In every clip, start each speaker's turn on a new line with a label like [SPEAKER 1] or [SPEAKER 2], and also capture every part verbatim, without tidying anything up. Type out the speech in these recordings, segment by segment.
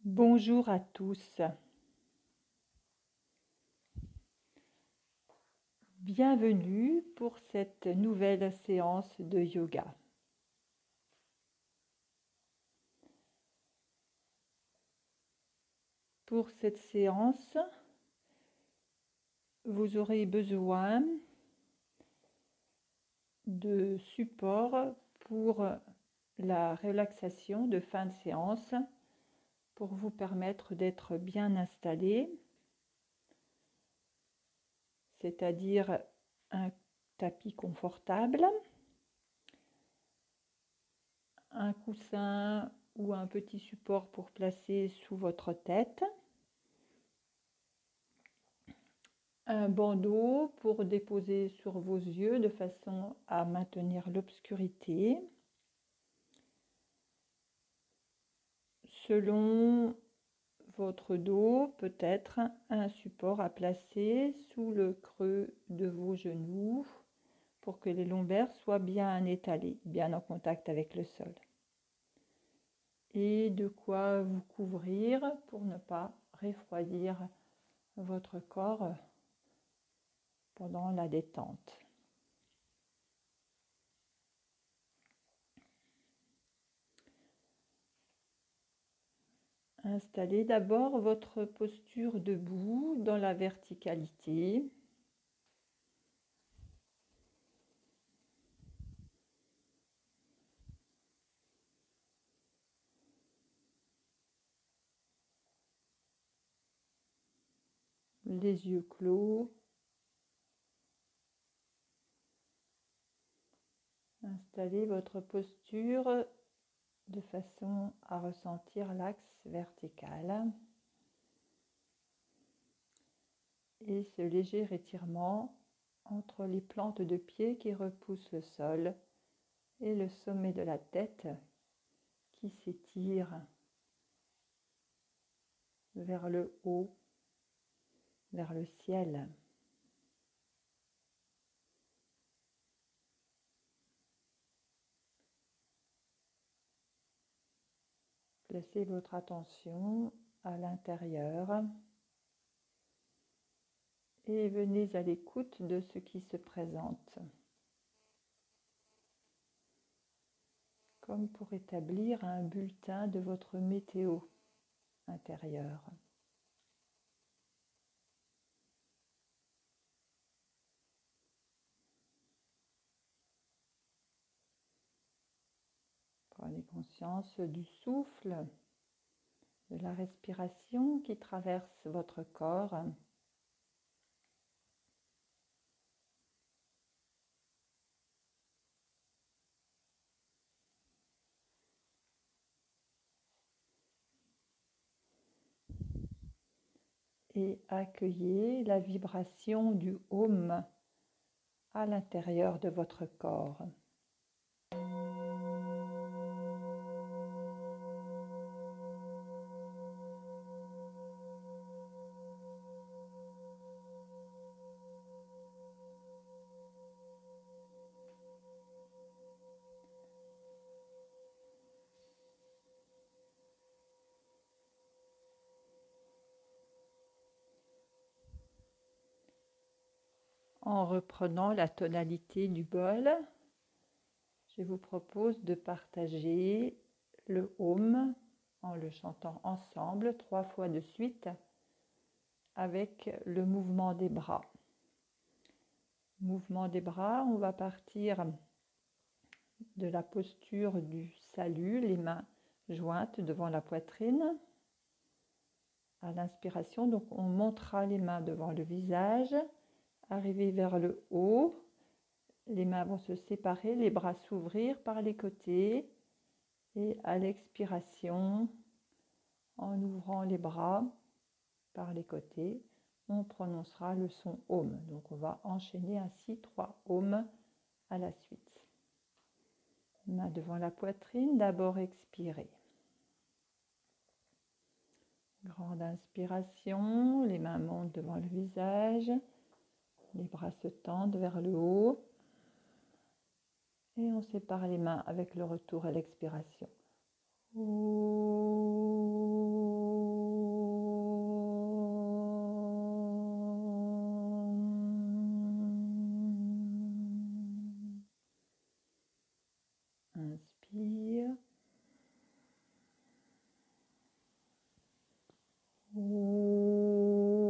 [SPEAKER 1] Bonjour à tous, bienvenue pour cette nouvelle séance de yoga. Pour cette séance, vous aurez besoin de support pour la relaxation de fin de séance, pour vous permettre d'être bien installé, c'est-à-dire un tapis confortable, un coussin ou un petit support pour placer sous votre tête, un bandeau pour déposer sur vos yeux de façon à maintenir l'obscurité. Selon votre dos, peut-être un support à placer sous le creux de vos genoux pour que les lombaires soient bien étalés, bien en contact avec le sol. Et de quoi vous couvrir pour ne pas refroidir votre corps pendant la détente. Installez d'abord votre posture debout dans la verticalité. Les yeux clos. Installez votre posture de façon à ressentir l'axe vertical et ce léger étirement entre les plantes de pied qui repoussent le sol et le sommet de la tête qui s'étire vers le haut, vers le ciel. Placez votre attention à l'intérieur et venez à l'écoute de ce qui se présente, comme pour établir un bulletin de votre météo intérieure. Prenez conscience du souffle, de la respiration qui traverse votre corps. Et accueillez la vibration du Om à l'intérieur de votre corps. En reprenant la tonalité du bol, je vous propose de partager le Om en le chantant ensemble trois fois de suite avec le mouvement des bras. Mouvement des bras, on va partir de la posture du salut, les mains jointes devant la poitrine. À l'inspiration, donc on montera les mains devant le visage, arriver vers le haut, les mains vont se séparer, les bras s'ouvrir par les côtés et à l'expiration, en ouvrant les bras par les côtés, on prononcera le son Om. Donc on va enchaîner ainsi trois Om à la suite. Main devant la poitrine, d'abord expirer. Grande inspiration, les mains montent devant le visage, les bras se tendent vers le haut et on sépare les mains avec le retour à l'expiration. Ouh. Inspire. Ouh.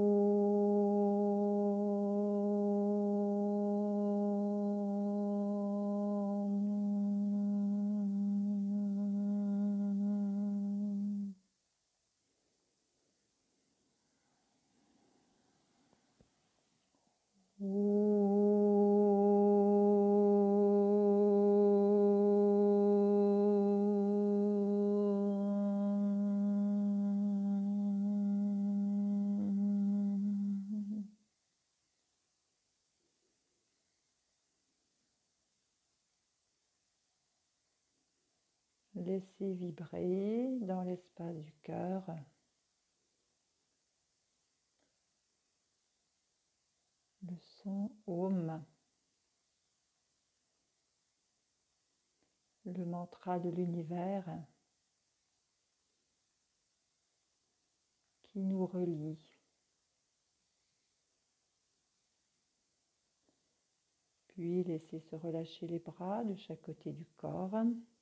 [SPEAKER 1] Laissez vibrer dans l'espace du cœur le son Om, le mantra de l'univers qui nous relie. Puis laissez se relâcher les bras de chaque côté du corps.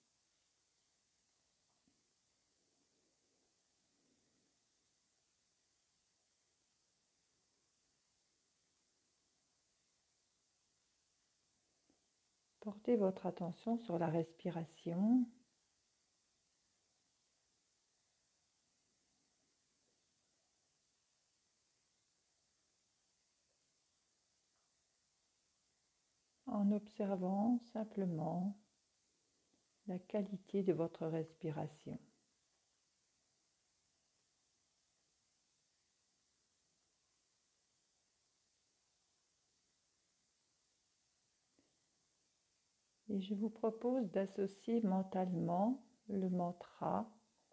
[SPEAKER 1] Portez votre attention sur la respiration. En observant simplement la qualité de votre respiration. Et je vous propose d'associer mentalement le mantra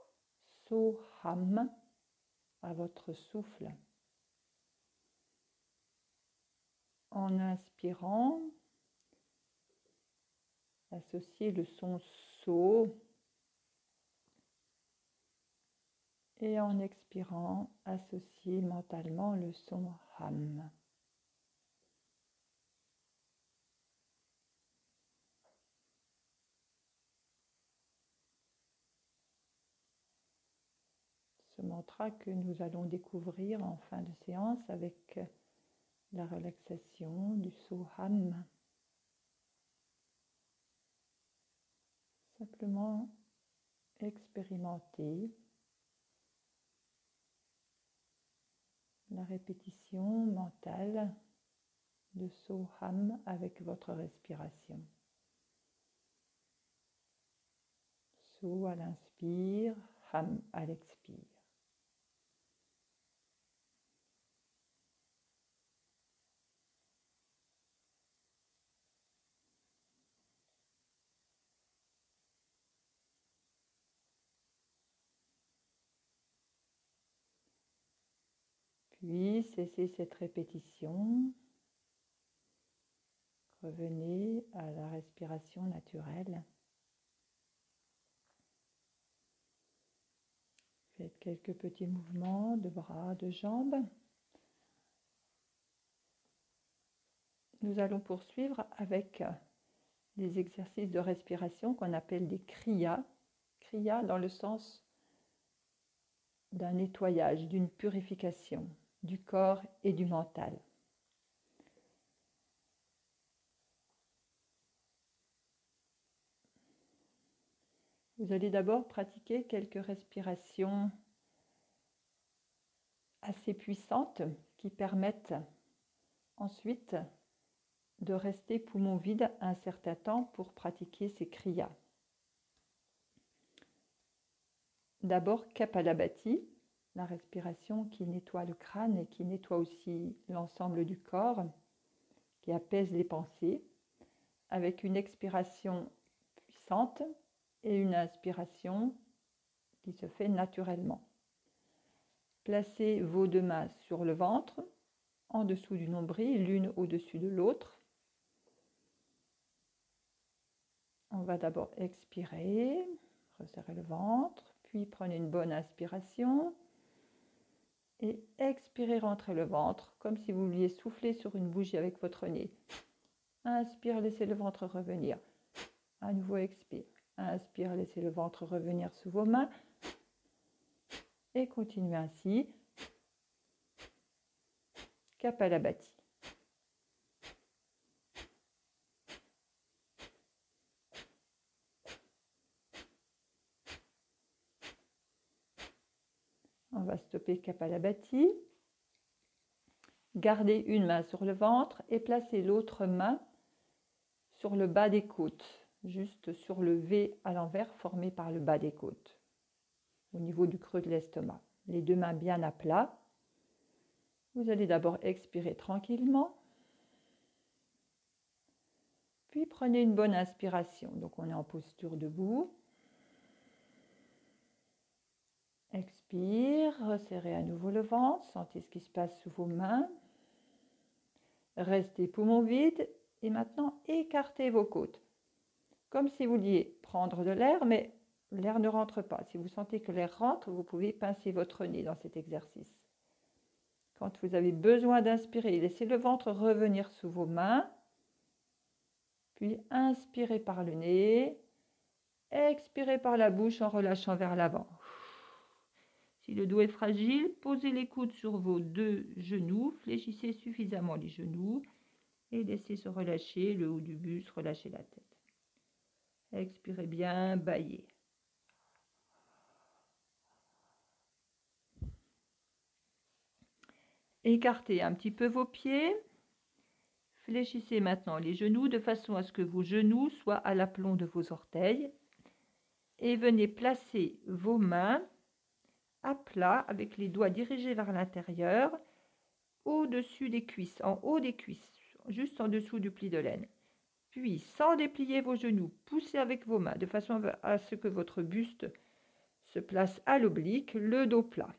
[SPEAKER 1] Soham à votre souffle. En inspirant, associez le son So et en expirant, associez mentalement le son Ham. Ce mantra que nous allons découvrir en fin de séance avec la relaxation du Soham. Simplement expérimenter la répétition mentale de Soham avec votre respiration. So à l'inspire, Ham à l'expire. Puis cessez cette répétition. Revenez à la respiration naturelle. Faites quelques petits mouvements de bras, de jambes. Nous allons poursuivre avec des exercices de respiration qu'on appelle des kriyas. Kriya dans le sens d'un nettoyage, d'une purification du corps et du mental. Vous allez d'abord pratiquer quelques respirations assez puissantes qui permettent ensuite de rester poumon vide un certain temps pour pratiquer ces kriyas. D'abord Kapalabhati, la respiration qui nettoie le crâne et qui nettoie aussi l'ensemble du corps, qui apaise les pensées, avec une expiration puissante et une inspiration qui se fait naturellement. Placez vos deux mains sur le ventre, en dessous du nombril, l'une au-dessus de l'autre. On va d'abord expirer, resserrer le ventre, puis prenez une bonne inspiration et expirez, rentrez le ventre comme si vous vouliez souffler sur une bougie avec votre nez. Inspire, laissez le ventre revenir. À nouveau, expire. Inspire, laissez le ventre revenir sous vos mains. Et continuez ainsi. Kapalabhati. On va stopper Kapalabhati. Gardez une main sur le ventre et placez l'autre main sur le bas des côtes, juste sur le V à l'envers formé par le bas des côtes, au niveau du creux de l'estomac. Les deux mains bien à plat. Vous allez d'abord expirer tranquillement. Puis prenez une bonne inspiration. Donc on est en posture debout. Expire, resserrez à nouveau le ventre, sentez ce qui se passe sous vos mains. Restez poumons vides et maintenant écartez vos côtes. Comme si vous vouliez prendre de l'air, mais l'air ne rentre pas. Si vous sentez que l'air rentre, vous pouvez pincer votre nez dans cet exercice. Quand vous avez besoin d'inspirer, laissez le ventre revenir sous vos mains. Puis inspirez par le nez. Expirez par la bouche en relâchant vers l'avant. Si le dos est fragile, posez les coudes sur vos deux genoux, fléchissez suffisamment les genoux et laissez se relâcher le haut du buste, relâchez la tête. Expirez bien, bâillez. Écartez un petit peu vos pieds. Fléchissez maintenant les genoux de façon à ce que vos genoux soient à l'aplomb de vos orteils. Et venez placer vos mains à plat avec les doigts dirigés vers l'intérieur, au-dessus des cuisses, en haut des cuisses, juste en dessous du pli de laine. Puis, sans déplier vos genoux, poussez avec vos mains de façon à ce que votre buste se place à l'oblique, le dos plat.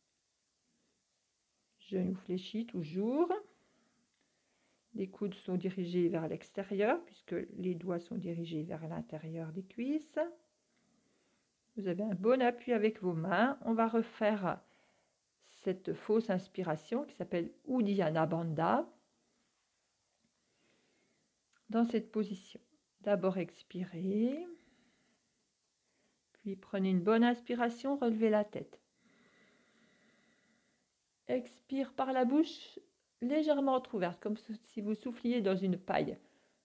[SPEAKER 1] Genoux fléchis toujours. Les coudes sont dirigés vers l'extérieur puisque les doigts sont dirigés vers l'intérieur des cuisses. Vous avez un bon appui avec vos mains. On va refaire cette fausse inspiration qui s'appelle Uddiyana Bandha. Dans cette position, d'abord expirez. Puis prenez une bonne inspiration, relevez la tête. Expire par la bouche légèrement entrouverte, comme si vous souffliez dans une paille.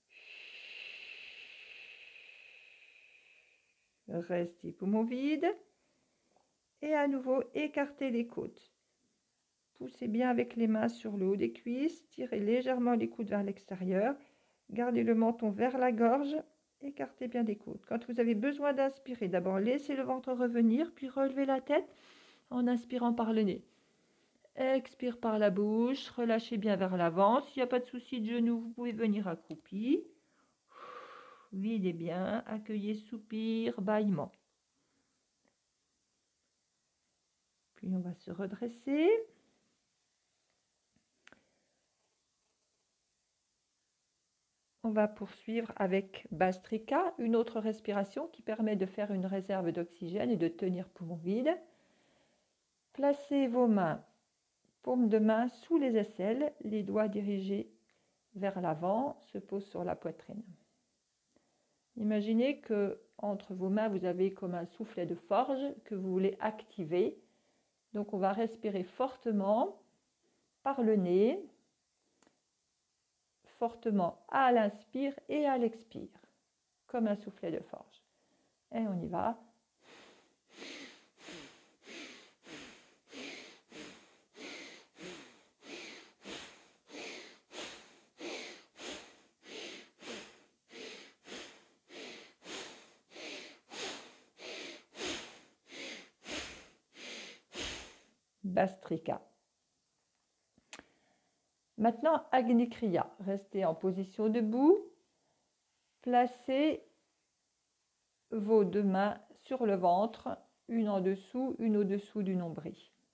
[SPEAKER 1] Restez poumons vides. Et à nouveau, écartez les côtes. Poussez bien avec les mains sur le haut des cuisses. Tirez légèrement les coudes vers l'extérieur. Gardez le menton vers la gorge. Écartez bien les côtes. Quand vous avez besoin d'inspirer, d'abord laissez le ventre revenir, puis relevez la tête en inspirant par le nez. Expire par la bouche, relâchez bien vers l'avant. S'il n'y a pas de souci de genou, vous pouvez venir accroupi. Videz bien, accueillez soupir, bâillement. Puis on va se redresser. On va poursuivre avec Bhastrika, une autre respiration qui permet de faire une réserve d'oxygène et de tenir poumon vide. Placez vos mains, paume de main sous les aisselles, les doigts dirigés vers l'avant, se posent sur la poitrine. Imaginez que entre vos mains, vous avez comme un soufflet de forge que vous voulez activer. Donc on va respirer fortement par le nez, fortement à l'inspire et à l'expire, comme un soufflet de forge. Et on y va. Bhastrika. Maintenant, Agni Kriya. Restez en position debout. Placez vos deux mains sur le ventre, une en dessous, une au-dessous du nombril.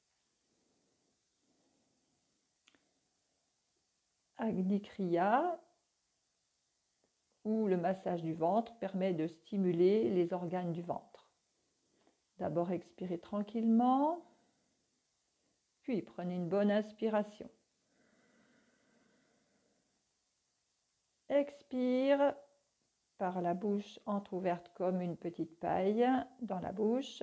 [SPEAKER 1] Agni Kriya, où le massage du ventre permet de stimuler les organes du ventre. D'abord, expirez tranquillement. Puis, prenez une bonne inspiration. Expire. par la bouche entrouverte comme une petite paille dans la bouche.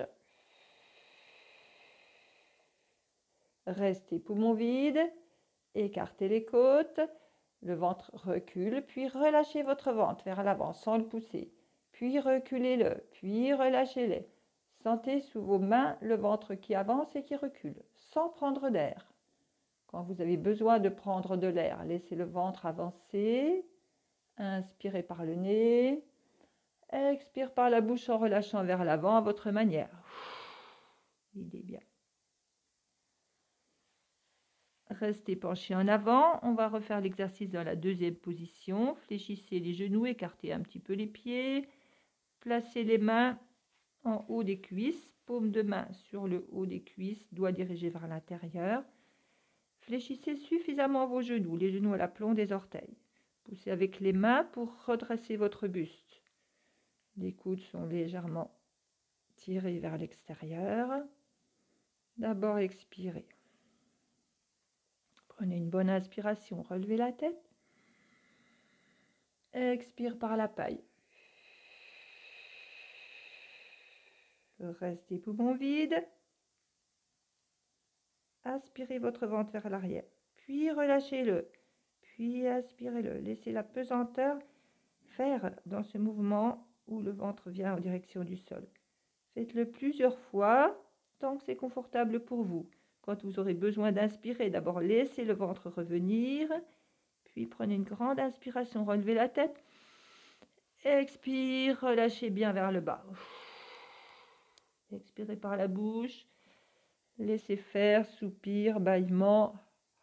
[SPEAKER 1] Restez poumons vides, écartez les côtes, le ventre recule, puis relâchez votre ventre vers l'avant sans le pousser, puis reculez-le, puis relâchez-le. Sentez sous vos mains le ventre qui avance et qui recule, sans prendre d'air. Quand vous avez besoin de prendre de l'air, laissez le ventre avancer, inspirez par le nez, expire par la bouche en relâchant vers l'avant à votre manière. Il est bien. Restez penché en avant. On va refaire l'exercice dans la deuxième position. Fléchissez les genoux, écartez un petit peu les pieds. Placez les mains en haut des cuisses. Paume de main sur le haut des cuisses, doigts dirigés vers l'intérieur. Fléchissez suffisamment vos genoux, les genoux à l'aplomb des orteils. Poussez avec les mains pour redresser votre buste. Les coudes sont légèrement tirés vers l'extérieur. D'abord, expirez. Prenez une bonne inspiration, relevez la tête. Expire par la paille. Le reste des poumons vides. Aspirez votre ventre vers l'arrière, puis relâchez-le, puis aspirez-le. Laissez la pesanteur faire dans ce mouvement où le ventre vient en direction du sol. Faites-le plusieurs fois, tant que c'est confortable pour vous. Quand vous aurez besoin d'inspirer, d'abord laissez le ventre revenir, puis prenez une grande inspiration, relevez la tête. Expire, relâchez bien vers le bas. Expirez par la bouche. Laissez faire, soupir, bâillement.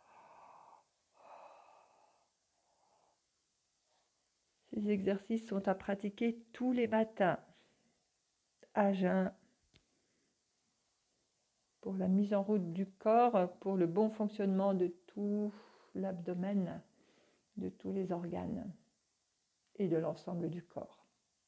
[SPEAKER 1] Ces exercices sont à pratiquer tous les matins, à jeun, pour la mise en route du corps, pour le bon fonctionnement de tout l'abdomen, de tous les organes et de l'ensemble du corps.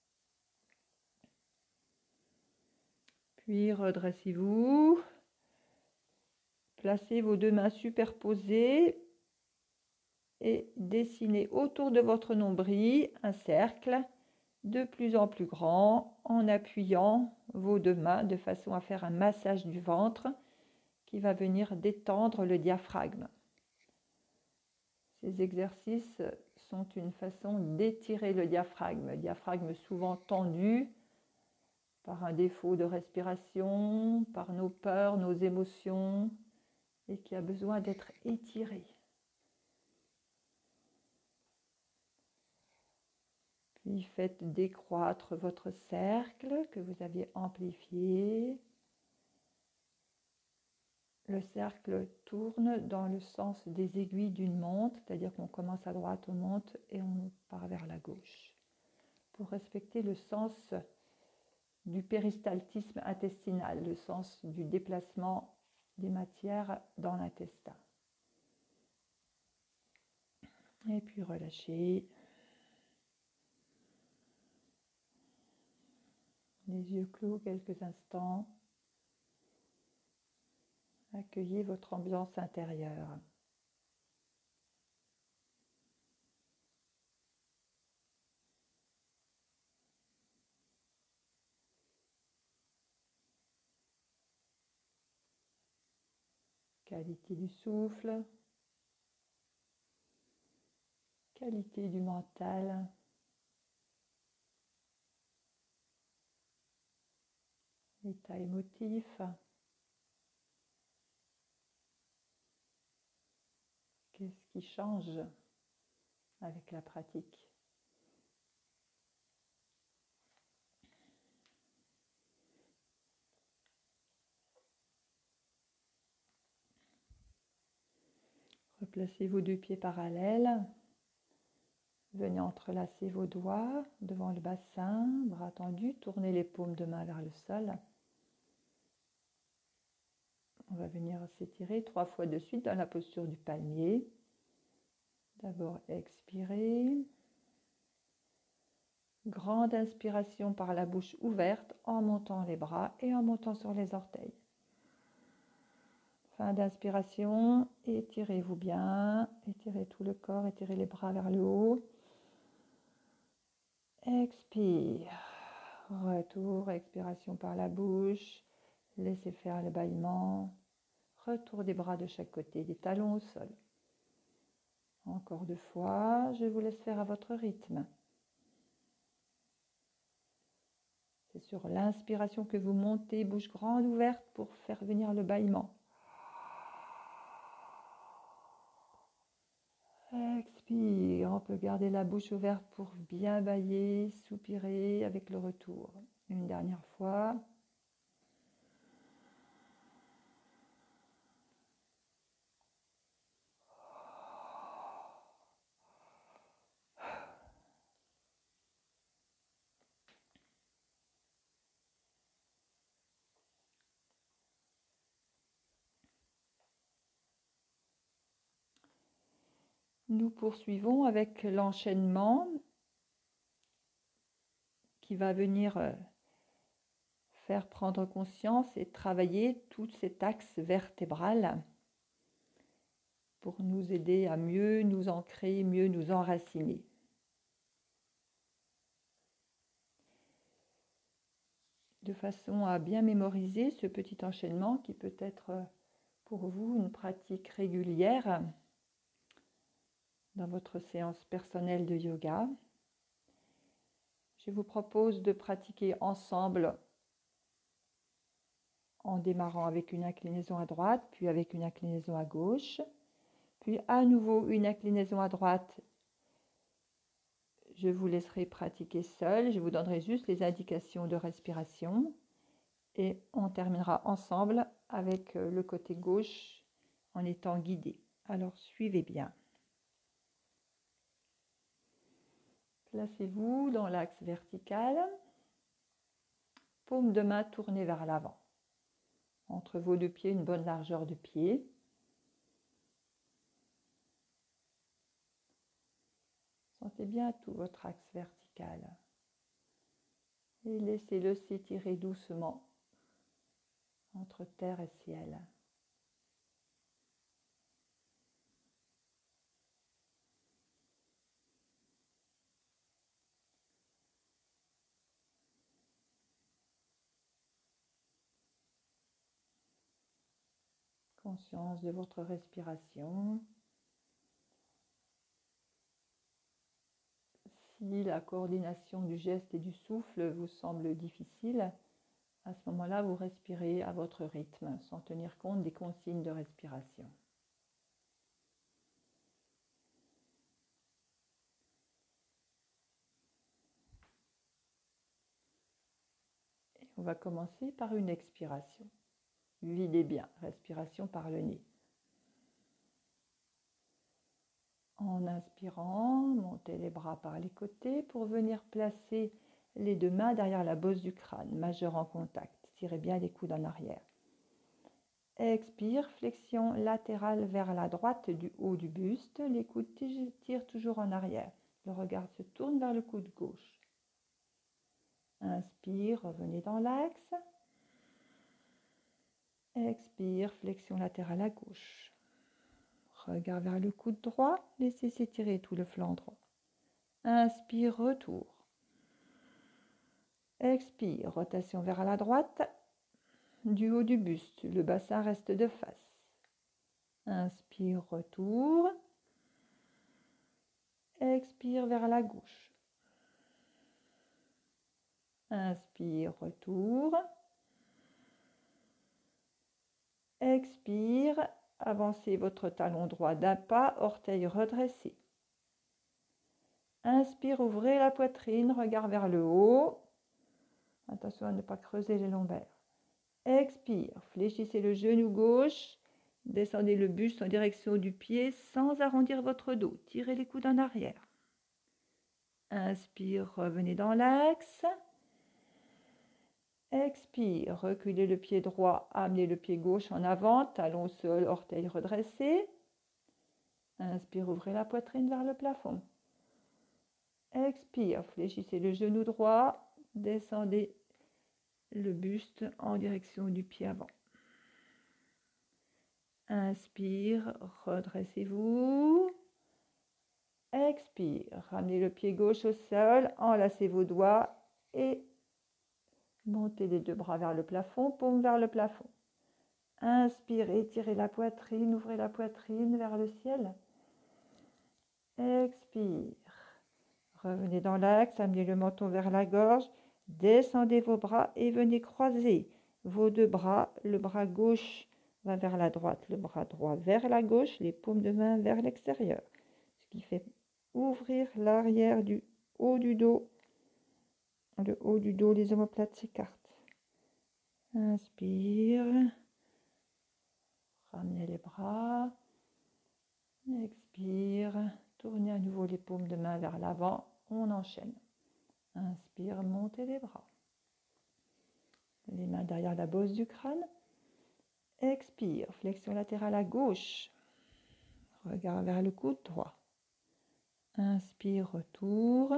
[SPEAKER 1] Puis redressez-vous, placez vos deux mains superposées et dessinez autour de votre nombril un cercle de plus en plus grand en appuyant vos deux mains de façon à faire un massage du ventre qui va venir détendre le diaphragme. Ces exercices sont une façon d'étirer le diaphragme, le diaphragme souvent tendu par un défaut de respiration, par nos peurs, nos émotions, et qui a besoin d'être étiré. Puis faites décroître votre cercle que vous aviez amplifié. Le cercle tourne dans le sens des aiguilles d'une montre, c'est-à-dire qu'on commence à droite, on monte et on part vers la gauche. Pour respecter le sens du péristaltisme intestinal, le sens du déplacement des matières dans l'intestin. Et puis relâchez. Les yeux clos quelques instants. Accueillez votre ambiance intérieure. Qualité du souffle. Qualité du mental. L'état émotif. Qu'est-ce qui change avec la pratique? Replacez vos deux pieds parallèles. Venez entrelacer vos doigts devant le bassin, bras tendus, tournez les paumes de main vers le sol. On va venir s'étirer trois fois de suite dans la posture du palmier. D'abord, expirez. Grande inspiration par la bouche ouverte en montant les bras et en montant sur les orteils. Fin d'inspiration, étirez-vous bien, étirez tout le corps, étirez les bras vers le haut. Expire. Retour, expiration par la bouche. Laissez faire le bâillement. Retour des bras de chaque côté, des talons au sol. Encore deux fois, je vous laisse faire à votre rythme. C'est sur l'inspiration que vous montez, bouche grande ouverte pour faire venir le bâillement. Expire, on peut garder la bouche ouverte pour bien bâiller, soupirer avec le retour. Une dernière fois. Nous poursuivons avec l'enchaînement qui va venir faire prendre conscience et travailler tout cet axe vertébral pour nous aider à mieux nous ancrer, mieux nous enraciner. De façon à bien mémoriser ce petit enchaînement qui peut être pour vous une pratique régulière dans votre séance personnelle de yoga. Je vous propose de pratiquer ensemble en démarrant avec une inclinaison à droite, puis avec une inclinaison à gauche, puis à nouveau une inclinaison à droite. Je vous laisserai pratiquer seul, je vous donnerai juste les indications de respiration et on terminera ensemble avec le côté gauche en étant guidé. Alors suivez bien. Placez-vous dans l'axe vertical, paume de main tournée vers l'avant. Entre vos deux pieds, une bonne largeur de pied. Sentez bien tout votre axe vertical. Et laissez-le s'étirer doucement entre terre et ciel. Conscience de votre respiration. Si la coordination du geste et du souffle vous semble difficile, à ce moment-là, vous respirez à votre rythme, sans tenir compte des consignes de respiration. Et on va commencer par une expiration. Videz bien, respiration par le nez. En inspirant, montez les bras par les côtés pour venir placer les deux mains derrière la bosse du crâne, majeur en contact. Tirez bien les coudes en arrière. Expire, flexion latérale vers la droite du haut du buste. Les coudes tirent toujours en arrière. Le regard se tourne vers le coude gauche. Inspire, revenez dans l'axe. Expire, flexion latérale à gauche. Regard vers le coude droit, laissez s'étirer tout le flanc droit. Inspire, retour. Expire, rotation vers la droite, du haut du buste, le bassin reste de face. Inspire, retour. Expire vers la gauche. Inspire, retour. Expire, avancez votre talon droit d'un pas, orteil redressé. Inspire, ouvrez la poitrine, regard vers le haut. Attention à ne pas creuser les lombaires. Expire, fléchissez le genou gauche, descendez le buste en direction du pied sans arrondir votre dos. Tirez les coudes en arrière. Inspire, revenez dans l'axe. Expire, reculez le pied droit, amenez le pied gauche en avant, talon au sol, orteil redressé. Inspire, ouvrez la poitrine vers le plafond. Expire, fléchissez le genou droit, descendez le buste en direction du pied avant. Inspire, redressez-vous. Expire. Ramenez le pied gauche au sol, enlacez vos doigts et montez les deux bras vers le plafond, paume vers le plafond. Inspirez, étirez la poitrine, ouvrez la poitrine vers le ciel. Expire. Revenez dans l'axe, amenez le menton vers la gorge, descendez vos bras et venez croiser vos deux bras. Le bras gauche va vers la droite, le bras droit vers la gauche, les paumes de main vers l'extérieur. Ce qui fait ouvrir l'arrière du haut du dos. Le haut du dos, les omoplates s'écartent. Inspire. Ramenez les bras. Expire. Tournez à nouveau les paumes de main vers l'avant. On enchaîne. Inspire, montez les bras. Les mains derrière la bosse du crâne. Expire, flexion latérale à gauche. Regard vers le coude droit. Inspire, retour.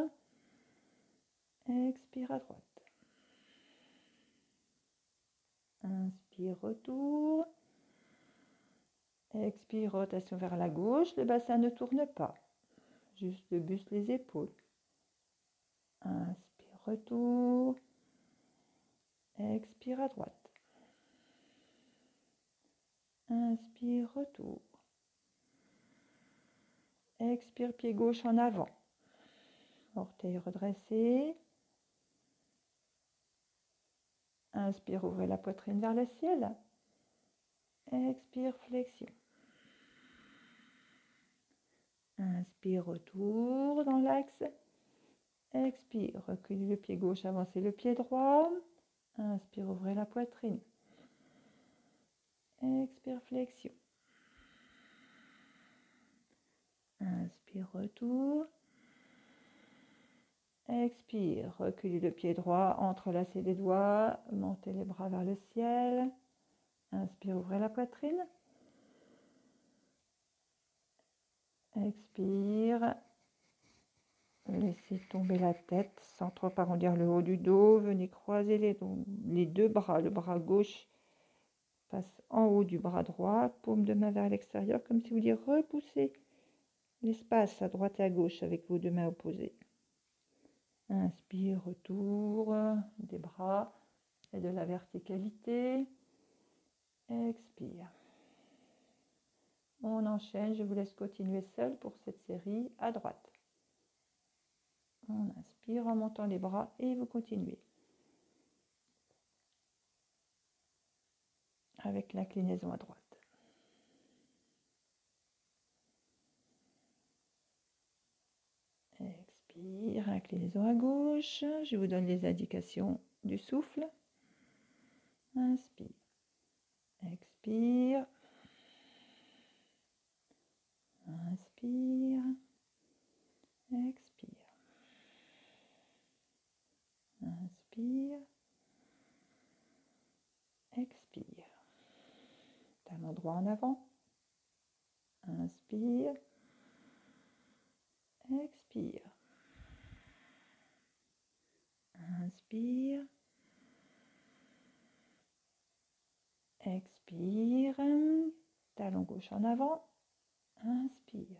[SPEAKER 1] Expire à droite. Inspire, retour. Expire, rotation vers la gauche. Le bassin ne tourne pas. Juste le buste, les épaules. Inspire, retour. Expire à droite. Inspire, retour. Expire, pied gauche en avant. Orteil redressé. Inspire, ouvrez la poitrine vers le ciel. Expire, flexion. Inspire, retour dans l'axe. Expire, reculez le pied gauche, avancez le pied droit. Inspire, ouvrez la poitrine. Expire, flexion. Inspire, retour. Expire, reculez le pied droit, entrelacez les doigts, montez les bras vers le ciel. Inspire, ouvrez la poitrine. Expire. Laissez tomber la tête sans trop arrondir le haut du dos. Venez croiser les, les deux bras. Le bras gauche passe en haut du bras droit. Paume de main vers l'extérieur, comme si vous vouliez repousser l'espace à droite et à gauche avec vos deux mains opposées. Inspire, retour des bras et de la verticalité. Expire. On enchaîne. Je vous laisse continuer seul pour cette série à droite. On inspire en montant les bras et vous continuez. Avec l'inclinaison à droite. Expire, inclinaison à gauche. Je vous donne les indications du souffle. Inspire. Expire. Inspire. Expire. Inspire. Expire. Talon droit en avant. Inspire. Expire. Inspire. Expire. Talon gauche en avant. Inspire.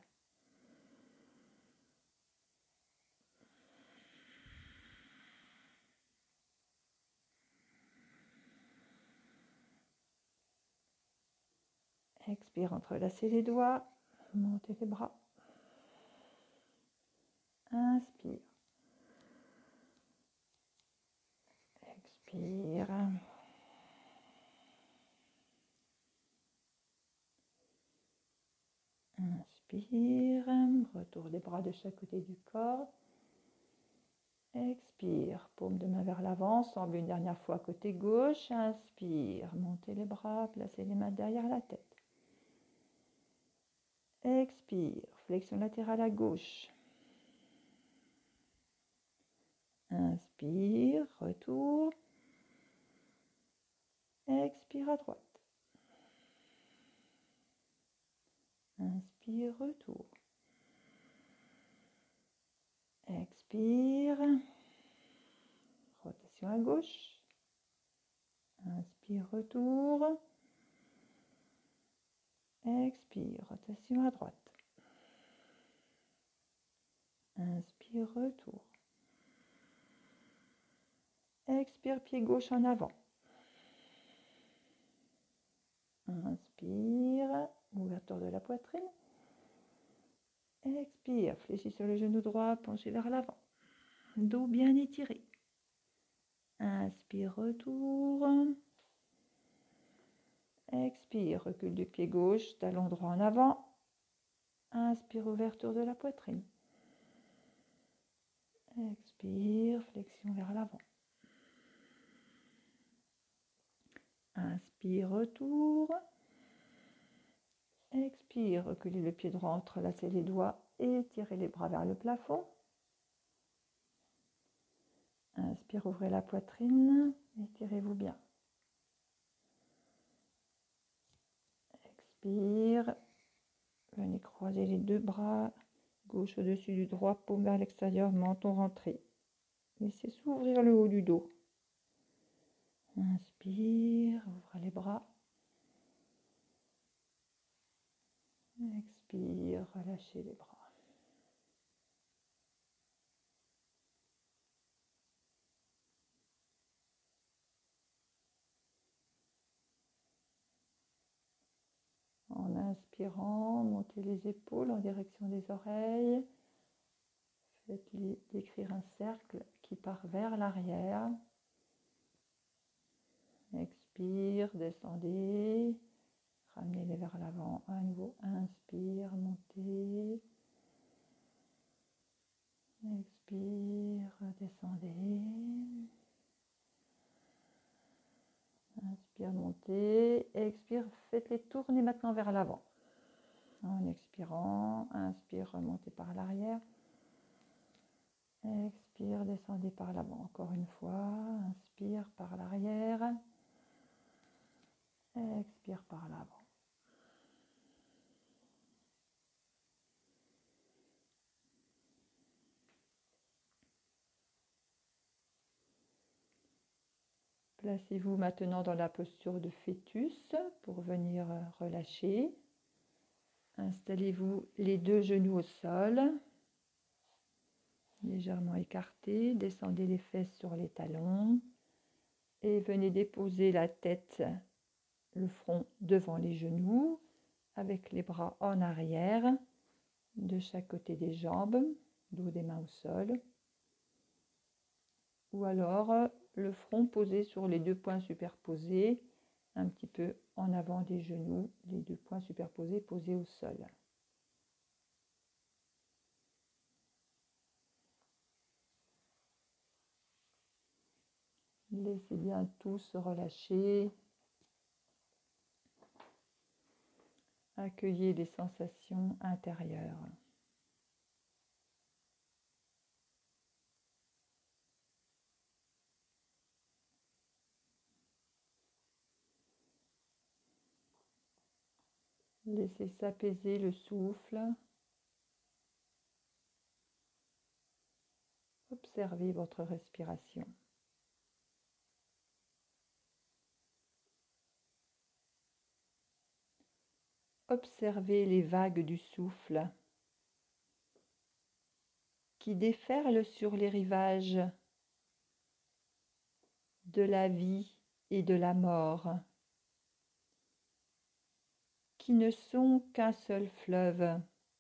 [SPEAKER 1] Expire, entrelacez les doigts, montez les bras. Inspire. Expire. Inspire. Retour des bras de chaque côté du corps. Expire. Paume de main vers l'avant. Ensemble une dernière fois côté gauche. Inspire. Montez les bras. Placez les mains derrière la tête. Expire. Flexion latérale à gauche. Inspire. Retour. Expire à droite. Inspire. Retour. Expire. Rotation à gauche. Inspire, retour. Expire, rotation à droite. Inspire, retour. Expire, pied gauche en avant. Inspire, ouverture de la poitrine. Expire, fléchis sur le genou droit, penchez vers l'avant. Dos bien étiré. Inspire, retour. Expire, recule du pied gauche, talon droit en avant. Inspire, ouverture de la poitrine. Expire, flexion vers l'avant. Inspire, retour. Expire, reculez le pied droit, entrelacez les doigts et tirez les bras vers le plafond. Inspire, ouvrez la poitrine, étirez-vous bien. Expire, venez croiser les deux bras, gauche au-dessus du droit, paume vers l'extérieur, menton rentré. Laissez s'ouvrir le haut du dos. Inspire, ouvrez les bras. Expire, relâchez les bras. En inspirant, montez les épaules en direction des oreilles. Faites-les décrire un cercle qui part vers l'arrière. Expire, descendez. Ramenez-les vers l'avant. À nouveau, inspire, montez. Expire, descendez. Inspire, montez. Expire, faites-les tourner maintenant vers l'avant. En expirant, inspire, remontez par l'arrière. Expire, descendez par l'avant. Encore une fois, inspire par l'arrière. Expire par l'avant. Placez-vous maintenant dans la posture de fœtus pour venir relâcher. Installez-vous les deux genoux au sol, légèrement écartés. Descendez les fesses sur les talons et venez déposer la tête, le front devant les genoux avec les bras en arrière de chaque côté des jambes, dos des mains au sol. Ou alors le front posé sur les deux poings superposés, un petit peu en avant des genoux, les deux poings superposés posés au sol. Laissez bien tout se relâcher. Accueillez les sensations intérieures. Laissez s'apaiser le souffle. Observez votre respiration. Observez les vagues du souffle qui déferlent sur les rivages de la vie et de la mort, qui ne sont qu'un seul fleuve.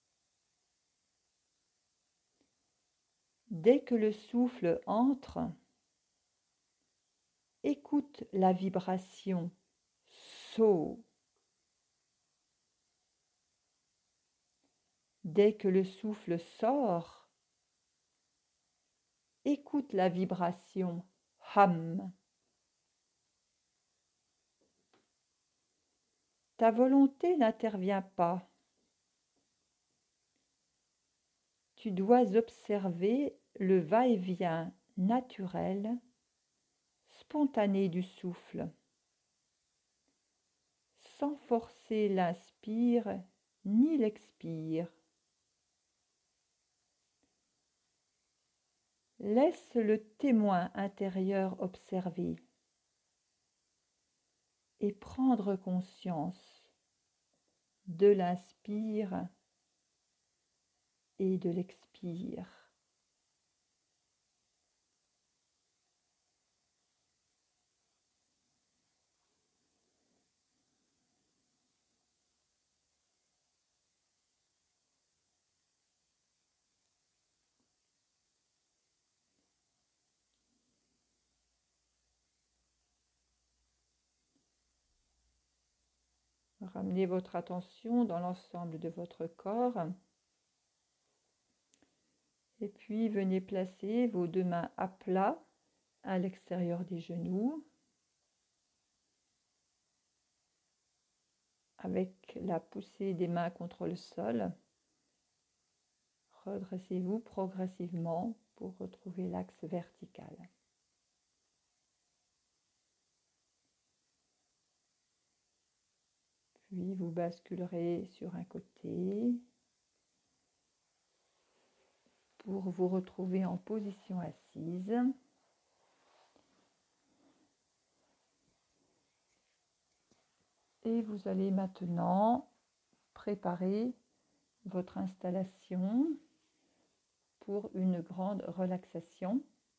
[SPEAKER 1] Dès que le souffle entre, écoute la vibration So. Dès que le souffle sort, écoute la vibration Ham. Ta volonté n'intervient pas. Tu dois observer le va-et-vient naturel, spontané du souffle, sans forcer l'inspire ni l'expire. Laisse le témoin intérieur observer et prendre conscience de l'inspire et de l'expire. Ramenez votre attention dans l'ensemble de votre corps. Et puis, venez placer vos deux mains à plat à l'extérieur des genoux, avec la poussée des mains contre le sol. Redressez-vous progressivement pour retrouver l'axe vertical. Puis vous basculerez sur un côté pour vous retrouver en position assise. Et vous allez maintenant préparer votre installation pour une grande relaxation.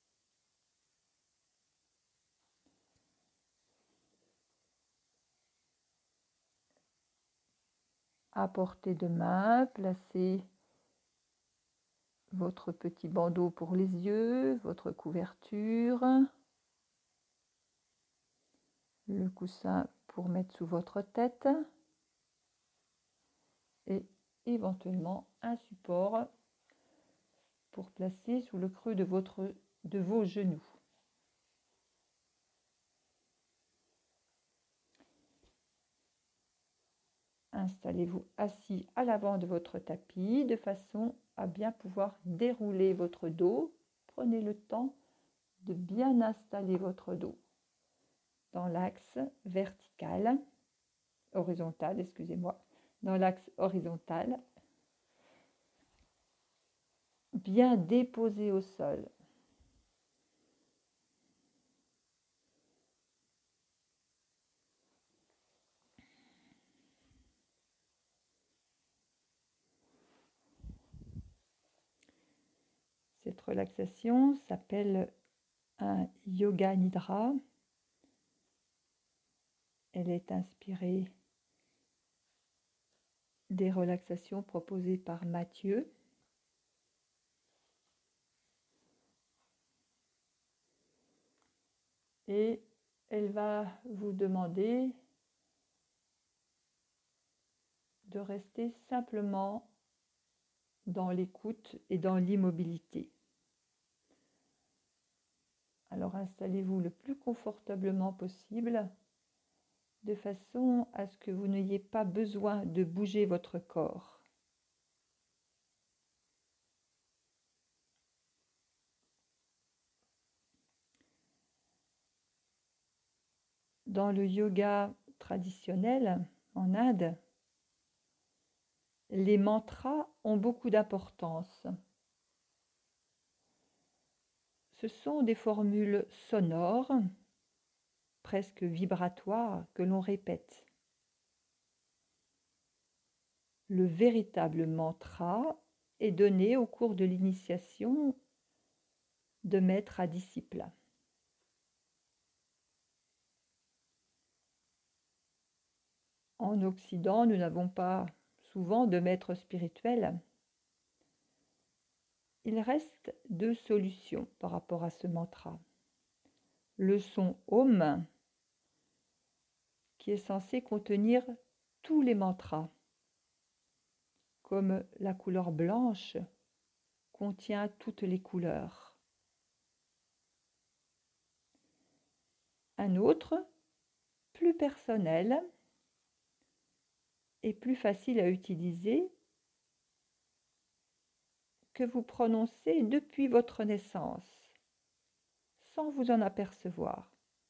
[SPEAKER 1] À portée de main, placez votre petit bandeau pour les yeux, votre couverture, le coussin pour mettre sous votre tête et éventuellement un support pour placer sous le creux de, votre, de vos genoux. Installez-vous assis à l'avant de votre tapis de façon à bien pouvoir dérouler votre dos. Prenez le temps de bien installer votre dos dans l'axe vertical, horizontal, excusez-moi, dans l'axe horizontal, bien déposé au sol. Cette relaxation s'appelle un yoga nidra. Elle est inspirée des relaxations proposées par Mathieu. Et elle va vous demander de rester simplement dans l'écoute et dans l'immobilité. Alors installez-vous le plus confortablement possible de façon à ce que vous n'ayez pas besoin de bouger votre corps. Dans le yoga traditionnel en Inde, les mantras ont beaucoup d'importance. Ce sont des formules sonores, presque vibratoires, que l'on répète. Le véritable mantra est donné au cours de l'initiation de maître à disciple. En Occident, nous n'avons pas souvent de maître spirituel. Il reste deux solutions par rapport à ce mantra. Le son Om, qui est censé contenir tous les mantras, comme la couleur blanche contient toutes les couleurs. Un autre, plus personnel et plus facile à utiliser, que vous prononcez depuis votre naissance, sans vous en apercevoir.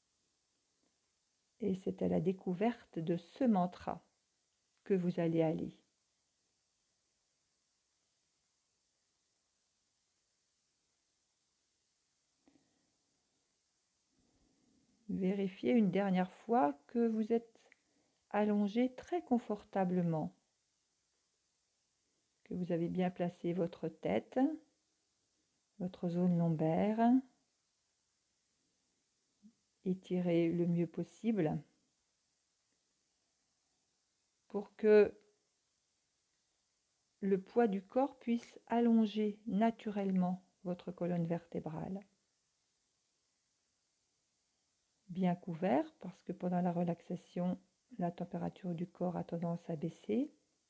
[SPEAKER 1] Et c'est à la découverte de ce mantra que vous allez aller. Vérifiez une dernière fois que vous êtes allongé très confortablement, que vous avez bien placé votre tête, votre zone lombaire, étirez le mieux possible pour que le poids du corps puisse allonger naturellement votre colonne vertébrale. Bien couvert, parce que pendant la relaxation, la température du corps a tendance à baisser.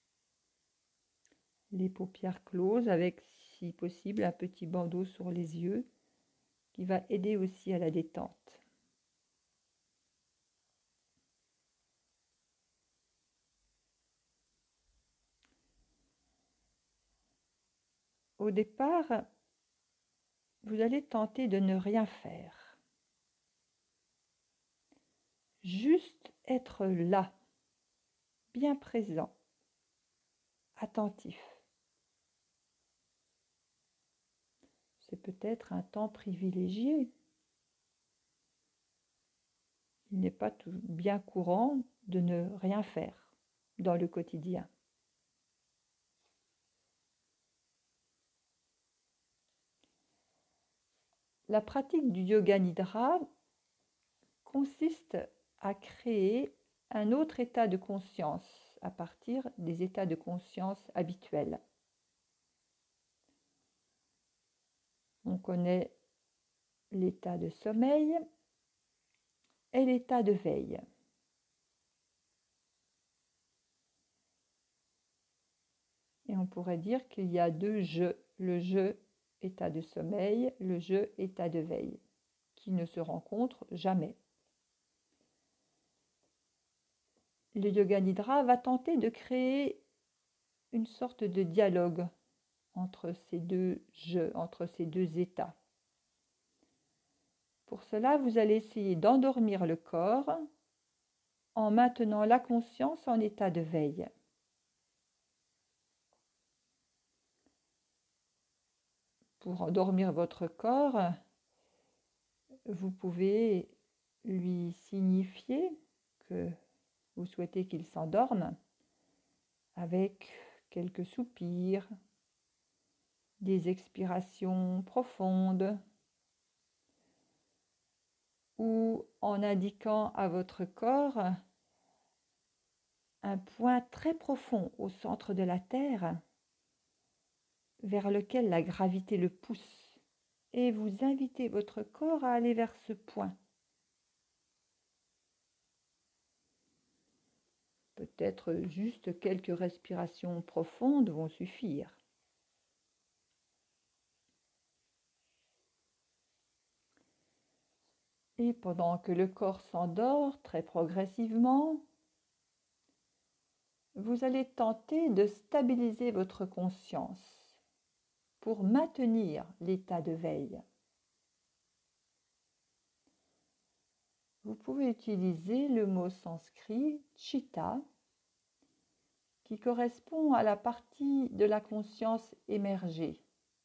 [SPEAKER 1] Les paupières closes avec, si possible, un petit bandeau sur les yeux qui va aider aussi à la détente. Au départ, vous allez tenter de ne rien faire. Juste être là, bien présent, attentif. C'est peut-être un temps privilégié. Il n'est pas tout bien courant de ne rien faire dans le quotidien. La pratique du yoga nidra consiste à créer un autre état de conscience à partir des états de conscience habituels. On connaît l'état de sommeil et l'état de veille. Et on pourrait dire qu'il y a deux jeux, le jeu état de sommeil, le jeu état de veille, qui ne se rencontrent jamais. Le yoga nidra va tenter de créer une sorte de dialogue entre ces deux jeux, entre ces deux états. Pour cela, vous allez essayer d'endormir le corps en maintenant la conscience en état de veille. Pour endormir votre corps, vous pouvez lui signifier que vous souhaitez qu'il s'endorme avec quelques soupirs, des expirations profondes, ou en indiquant à votre corps un point très profond au centre de la Terre vers lequel la gravité le pousse, et vous invitez votre corps à aller vers ce point. Peut-être juste quelques respirations profondes vont suffire. Et pendant que le corps s'endort très progressivement, vous allez tenter de stabiliser votre conscience pour maintenir l'état de veille. Vous pouvez utiliser le mot sanskrit chitta, qui correspond à la partie de la conscience émergée.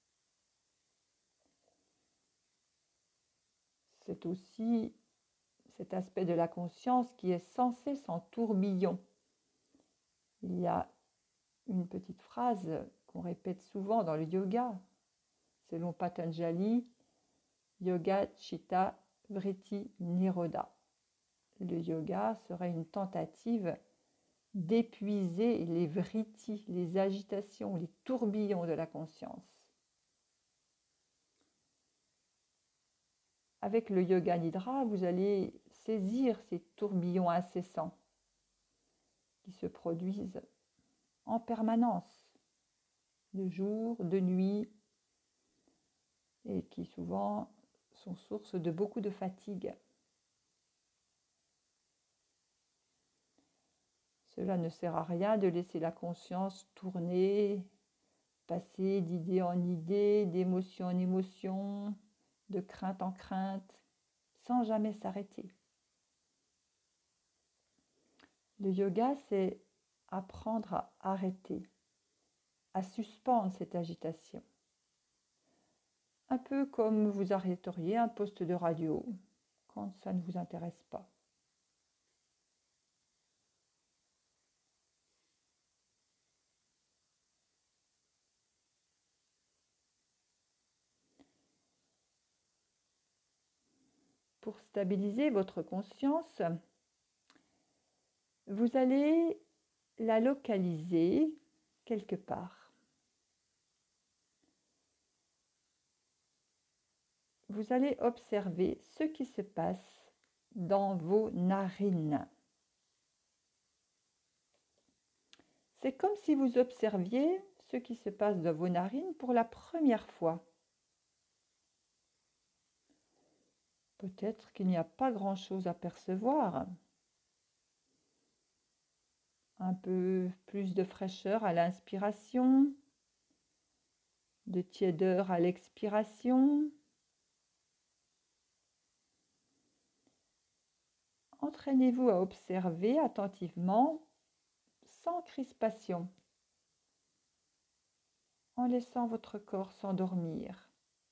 [SPEAKER 1] C'est aussi cet aspect de la conscience qui est sans cesse en tourbillon. Il y a une petite phrase qu'on répète souvent dans le yoga, selon Patanjali, Yoga Chitta Vritti Nirodha. Le yoga serait une tentative d'épuiser les vrittis, les agitations, les tourbillons de la conscience. Avec le yoga nidra, vous allez saisir ces tourbillons incessants qui se produisent en permanence, de jour, de nuit, et qui souvent sont source de beaucoup de fatigue. Cela ne sert à rien de laisser la conscience tourner, passer d'idée en idée, d'émotion en émotion, de crainte en crainte, sans jamais s'arrêter. Le yoga, c'est apprendre à arrêter, à suspendre cette agitation. Un peu comme vous arrêteriez un poste de radio quand ça ne vous intéresse pas. Pour stabiliser votre conscience, vous allez la localiser quelque part. Vous allez observer ce qui se passe dans vos narines. C'est comme si vous observiez ce qui se passe dans vos narines pour la première fois. Peut-être qu'il n'y a pas grand-chose à percevoir. Un peu plus de fraîcheur à l'inspiration, de tiédeur à l'expiration. Entraînez-vous à observer attentivement, sans crispation, en laissant votre corps s'endormir.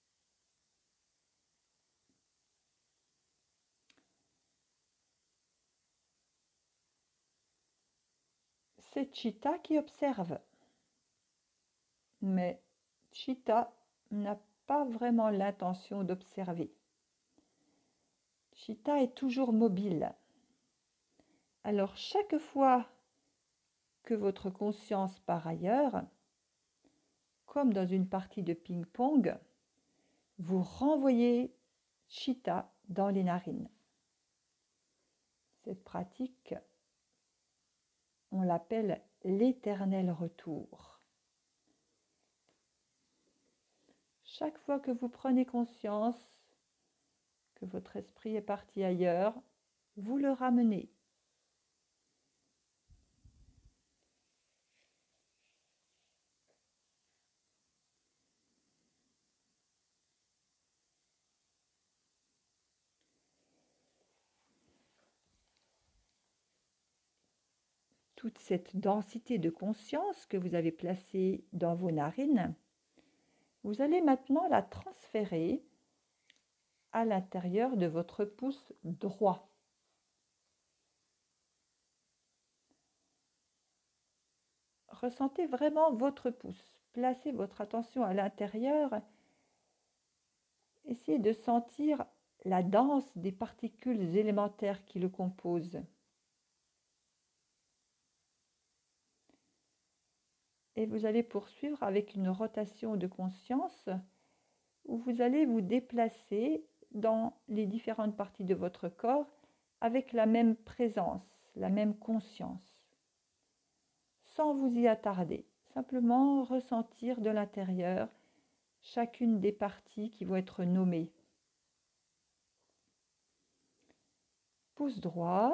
[SPEAKER 1] C'est Chitta qui observe. Mais Chitta n'a pas vraiment l'intention d'observer. Chitta est toujours mobile. Alors chaque fois que votre conscience part ailleurs, comme dans une partie de ping-pong, vous renvoyez Chitta dans les narines. Cette pratique, on l'appelle l'éternel retour. Chaque fois que vous prenez conscience que votre esprit est parti ailleurs, vous le ramenez. Toute cette densité de conscience que vous avez placée dans vos narines, vous allez maintenant la transférer à l'intérieur de votre pouce droit. Ressentez vraiment votre pouce. Placez votre attention à l'intérieur. Essayez de sentir la danse des particules élémentaires qui le composent. Et vous allez poursuivre avec une rotation de conscience où vous allez vous déplacer dans les différentes parties de votre corps avec la même présence, la même conscience, sans vous y attarder, simplement ressentir de l'intérieur chacune des parties qui vont être nommées. Pouce droit,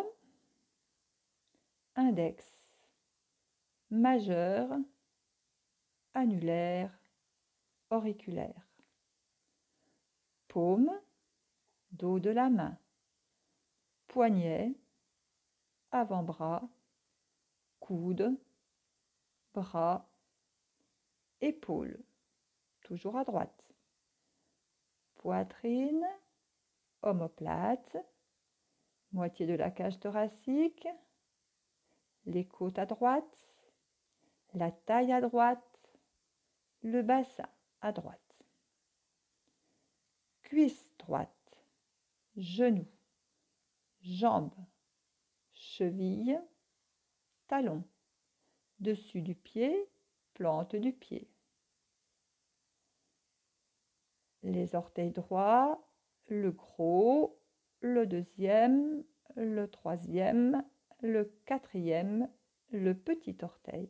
[SPEAKER 1] index, majeur, annulaire, auriculaire. Paume, dos de la main, poignet, avant-bras, coude, bras, épaule, toujours à droite. Poitrine, omoplate, moitié de la cage thoracique, les côtes à droite, la taille à droite, le bassin à droite. Cuisse droite, genou, jambes, cheville, talon, dessus du pied, plante du pied. Les orteils droits, le gros, le deuxième, le troisième, le quatrième, le petit orteil.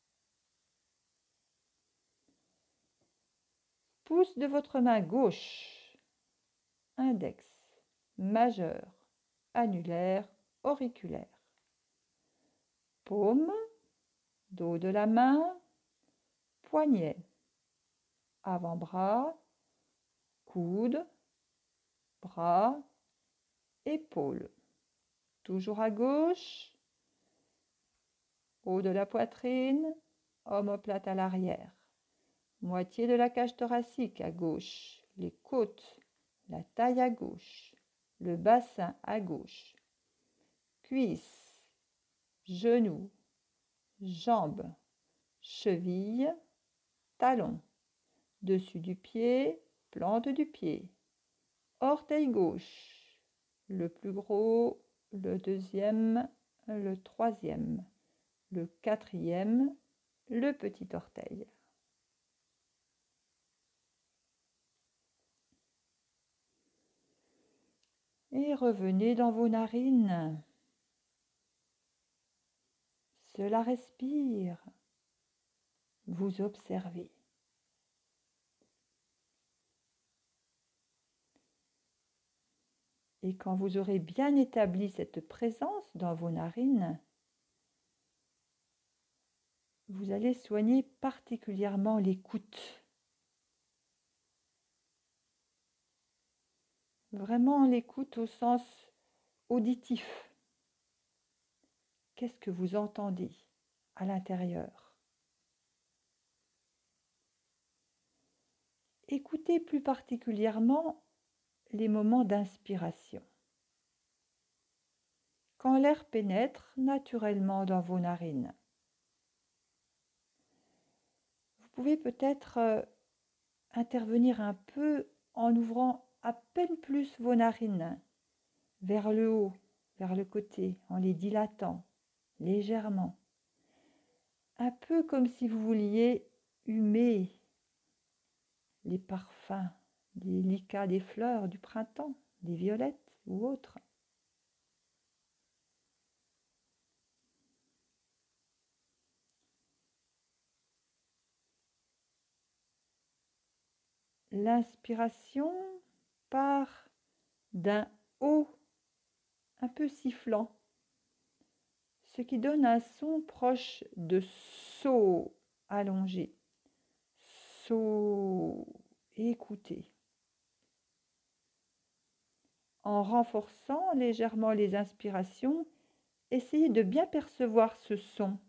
[SPEAKER 1] Pouce de votre main gauche, index, majeur, annulaire, auriculaire. Paume, dos de la main, poignet, avant-bras, coude, bras, épaule. Toujours à gauche, haut de la poitrine, omoplate à l'arrière. Moitié de la cage thoracique à gauche, les côtes, la taille à gauche, le bassin à gauche, cuisses, genoux, jambes, chevilles, talons, dessus du pied, plante du pied, orteil gauche, le plus gros, le deuxième, le troisième, le quatrième, le petit orteil. Et revenez dans vos narines. cela respire. Vous observez. Et quand vous aurez bien établi cette présence dans vos narines, vous allez soigner particulièrement l'écoute. Vraiment l'écoute au sens auditif. Qu'est-ce que vous entendez à l'intérieur? Écoutez plus particulièrement les moments d'inspiration. Quand l'air pénètre naturellement dans vos narines. Vous pouvez peut-être euh, intervenir un peu en ouvrant à peine plus vos narines vers le haut, vers le côté, en les dilatant légèrement. Un peu comme si vous vouliez humer les parfums, des liquats des fleurs du printemps, des violettes ou autres. L'inspiration part d'un haut un peu sifflant, ce qui donne un son proche de saut allongé. Saut, écoutez. En renforçant légèrement les inspirations, essayez de bien percevoir ce son.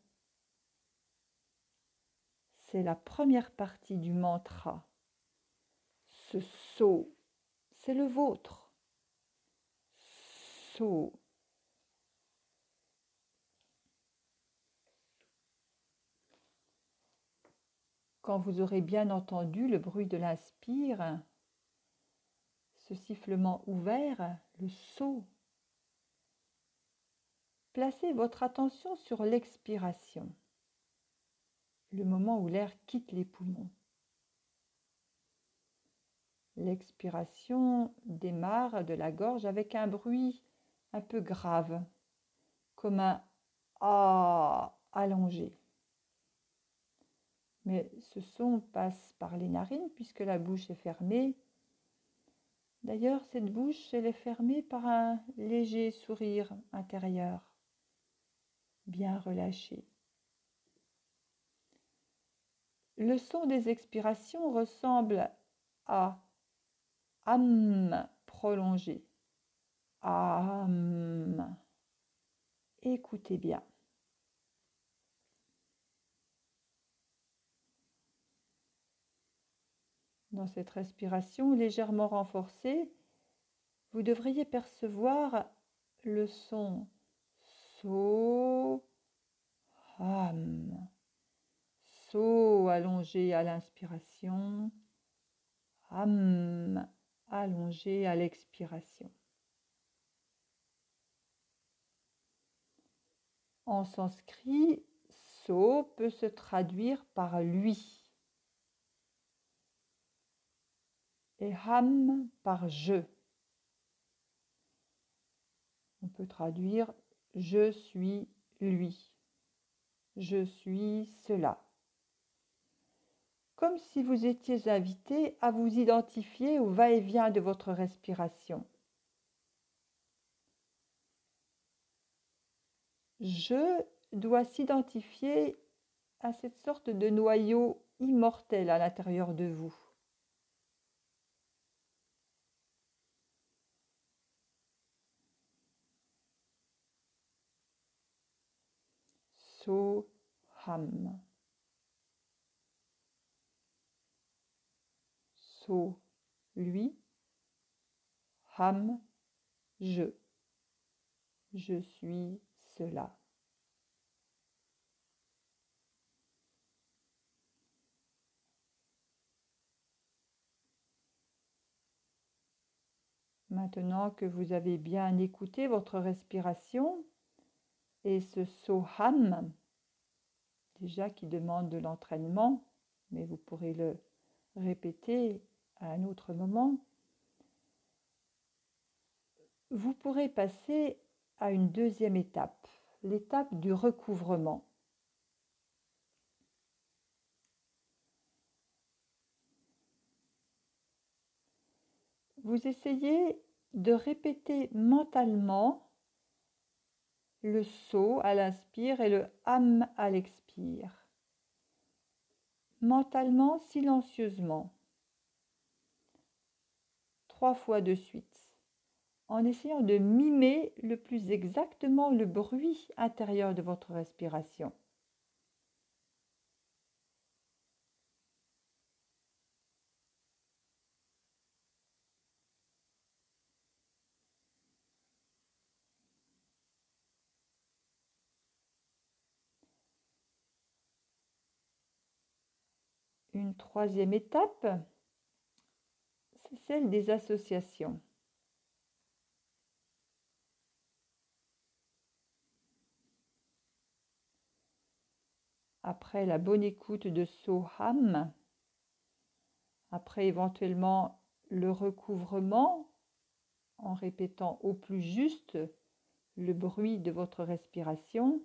[SPEAKER 1] C'est la première partie du mantra. Ce saut, c'est le vôtre. Saut. Quand vous aurez bien entendu le bruit de l'inspire, ce sifflement ouvert, le saut, placez votre attention sur l'expiration, le moment où l'air quitte les poumons. L'expiration démarre de la gorge avec un bruit un peu grave, comme un « ah » allongé. Mais ce son passe par les narines puisque la bouche est fermée. D'ailleurs, cette bouche, elle est fermée par un léger sourire intérieur, bien relâché. Le son des expirations ressemble à « am » prolongé. « Am ». Écoutez bien. Dans cette respiration légèrement renforcée, vous devriez percevoir le son so, ham, so allongé à l'inspiration, ham allongé à l'expiration. En sanskrit, so peut se traduire par lui et ham par je. On peut traduire « je suis lui »,« je suis cela ». Comme si vous étiez invité à vous identifier au va-et-vient de votre respiration. Je dois s'identifier à cette sorte de noyau immortel à l'intérieur de vous. So, ham. So, lui. Ham, je. Je suis cela. Maintenant que vous avez bien écouté votre respiration et ce soham, déjà qui demande de l'entraînement, mais vous pourrez le répéter à un autre moment, vous pourrez passer à une deuxième étape, l'étape du recouvrement. vous essayez de répéter mentalement le so à l'inspire et le ham à l'expire. Mentalement, silencieusement. Trois fois de suite. En essayant de mimer le plus exactement le bruit intérieur de votre respiration. Une troisième étape, c'est celle des associations. Après la bonne écoute de So-Ham, après éventuellement le recouvrement, en répétant au plus juste le bruit de votre respiration,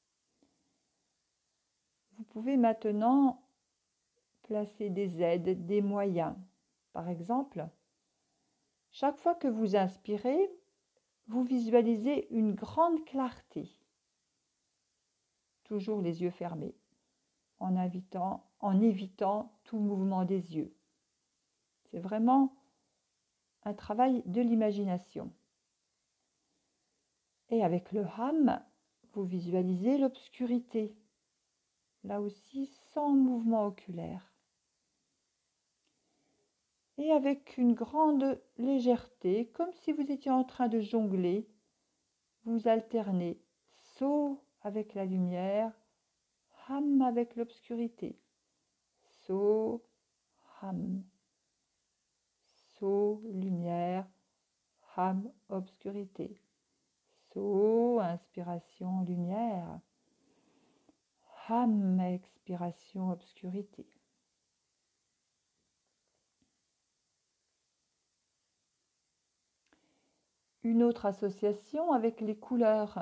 [SPEAKER 1] vous pouvez maintenant placer des aides, des moyens. Par exemple, chaque fois que vous inspirez, vous visualisez une grande clarté, toujours les yeux fermés, en, invitant, en évitant tout mouvement des yeux. C'est vraiment un travail de l'imagination. Et avec le ham, vous visualisez l'obscurité, là aussi sans mouvement oculaire. Et avec une grande légèreté, comme si vous étiez en train de jongler, vous alternez so avec la lumière, ham avec l'obscurité. So, ham. So, lumière, ham, obscurité. So, inspiration, lumière. Ham, expiration, obscurité. Une autre association avec les couleurs.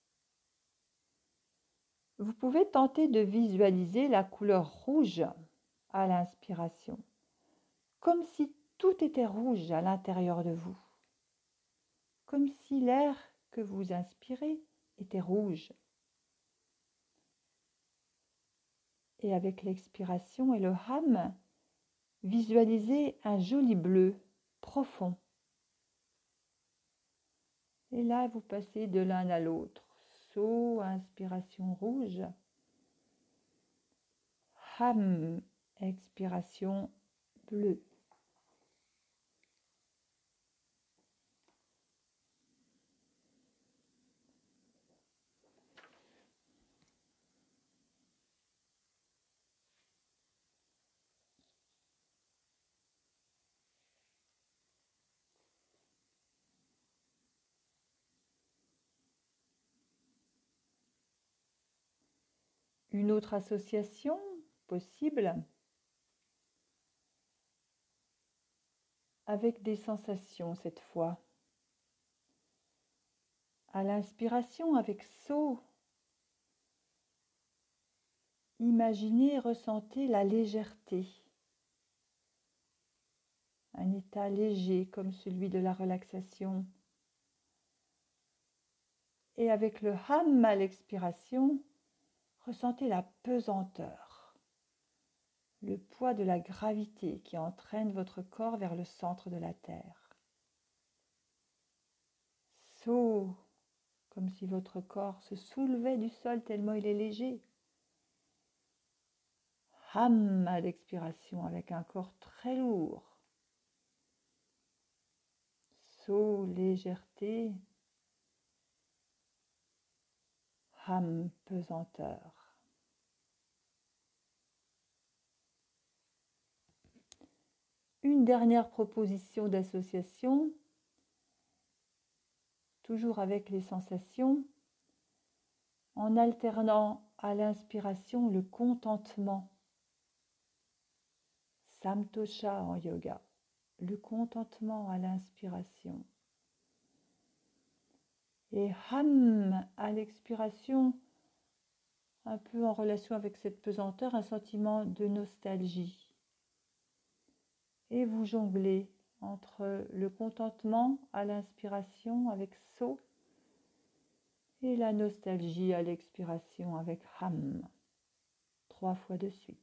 [SPEAKER 1] Vous pouvez tenter de visualiser la couleur rouge à l'inspiration, comme si tout était rouge à l'intérieur de vous, comme si l'air que vous inspirez était rouge. Et avec l'expiration et le ham, visualisez un joli bleu profond. Et là, vous passez de l'un à l'autre. So, inspiration rouge. Ham, expiration bleue. Une autre association possible avec des sensations cette fois. À l'inspiration avec so, imaginez et ressentez la légèreté, un état léger comme celui de la relaxation. Et avec le ham à l'expiration, ressentez la pesanteur, le poids de la gravité qui entraîne votre corps vers le centre de la terre. So, comme si votre corps se soulevait du sol tellement il est léger. Ham à l'expiration avec un corps très lourd. So, légèreté. Ham, pesanteur. Une dernière proposition d'association, toujours avec les sensations, en alternant à l'inspiration le contentement. Samtosha en yoga, le contentement à l'inspiration. Et ham à l'expiration, un peu en relation avec cette pesanteur, un sentiment de nostalgie. Et vous jonglez entre le contentement à l'inspiration avec So et la nostalgie à l'expiration avec Ham. Trois fois de suite.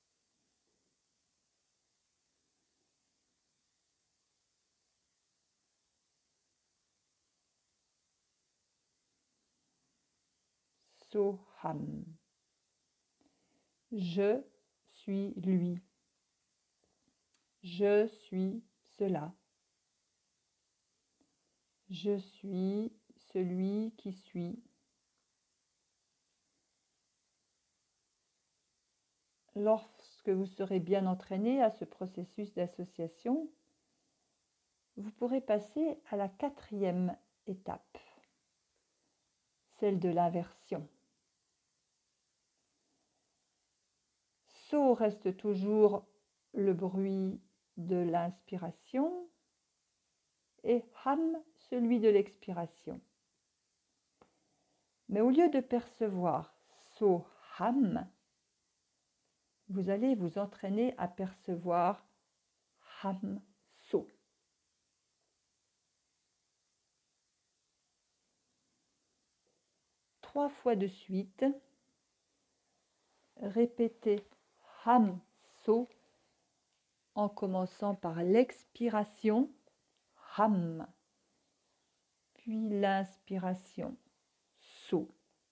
[SPEAKER 1] Soham. Je suis lui. Je suis cela. Je suis celui qui suis. Lorsque vous serez bien entraîné à ce processus d'association, vous pourrez passer à la quatrième étape, celle de l'inversion. So reste toujours le bruit de l'inspiration et Ham celui de l'expiration. Mais au lieu de percevoir So Ham, vous allez vous entraîner à percevoir Ham So. Trois fois de suite, répétez Ham So en commençant par l'expiration Ham, puis l'inspiration So.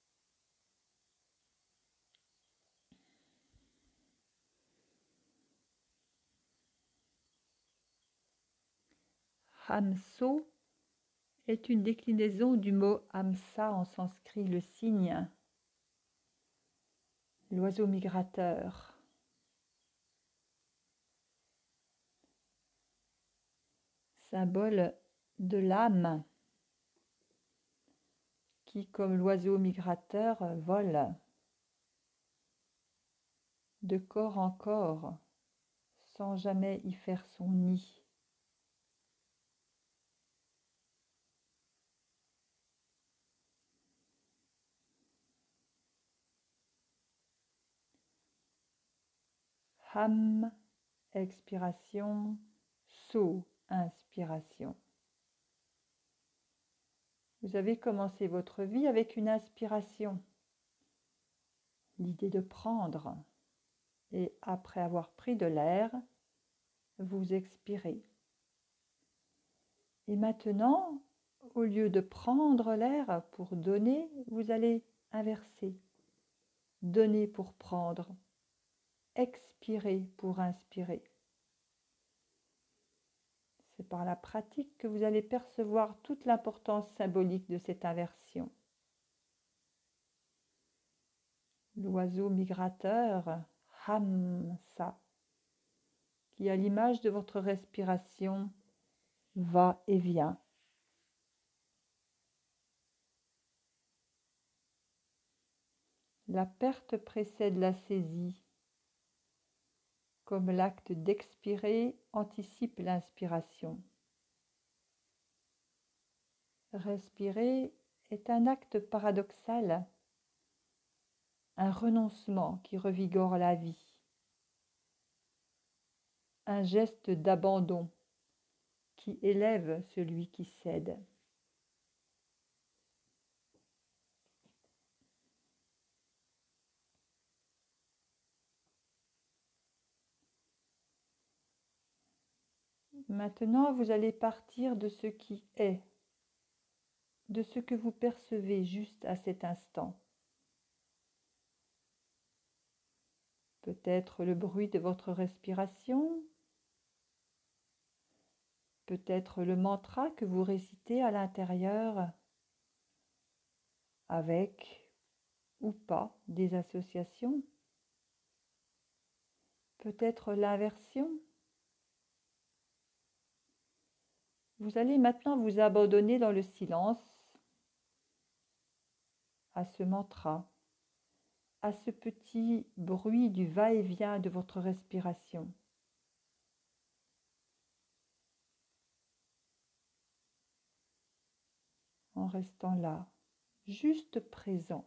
[SPEAKER 1] Hamso est une déclinaison du mot Hamsa en sanskrit, le cygne, l'oiseau migrateur. Symbole de l'âme qui, comme l'oiseau migrateur, vole de corps en corps sans jamais y faire son nid. Ham, expiration, So, inspiration. Vous avez commencé votre vie avec une inspiration, l'idée de prendre, et après avoir pris de l'air, vous expirez. Et maintenant, au lieu de prendre l'air pour donner, vous allez inverser. Donner pour prendre, expirer pour inspirer. C'est par la pratique que vous allez percevoir toute l'importance symbolique de cette inversion. L'oiseau migrateur, Hamsa, qui à l'image de votre respiration va et vient. La perte précède la saisie, comme l'acte d'expirer anticipe l'inspiration. Respirer est un acte paradoxal, un renoncement qui revigore la vie, un geste d'abandon qui élève celui qui cède. Maintenant, vous allez partir de ce qui est, de ce que vous percevez juste à cet instant. Peut-être le bruit de votre respiration, peut-être le mantra que vous récitez à l'intérieur, avec ou pas des associations, peut-être l'inversion. Vous allez maintenant vous abandonner dans le silence à ce mantra, à ce petit bruit du va-et-vient de votre respiration. En restant là, juste présent.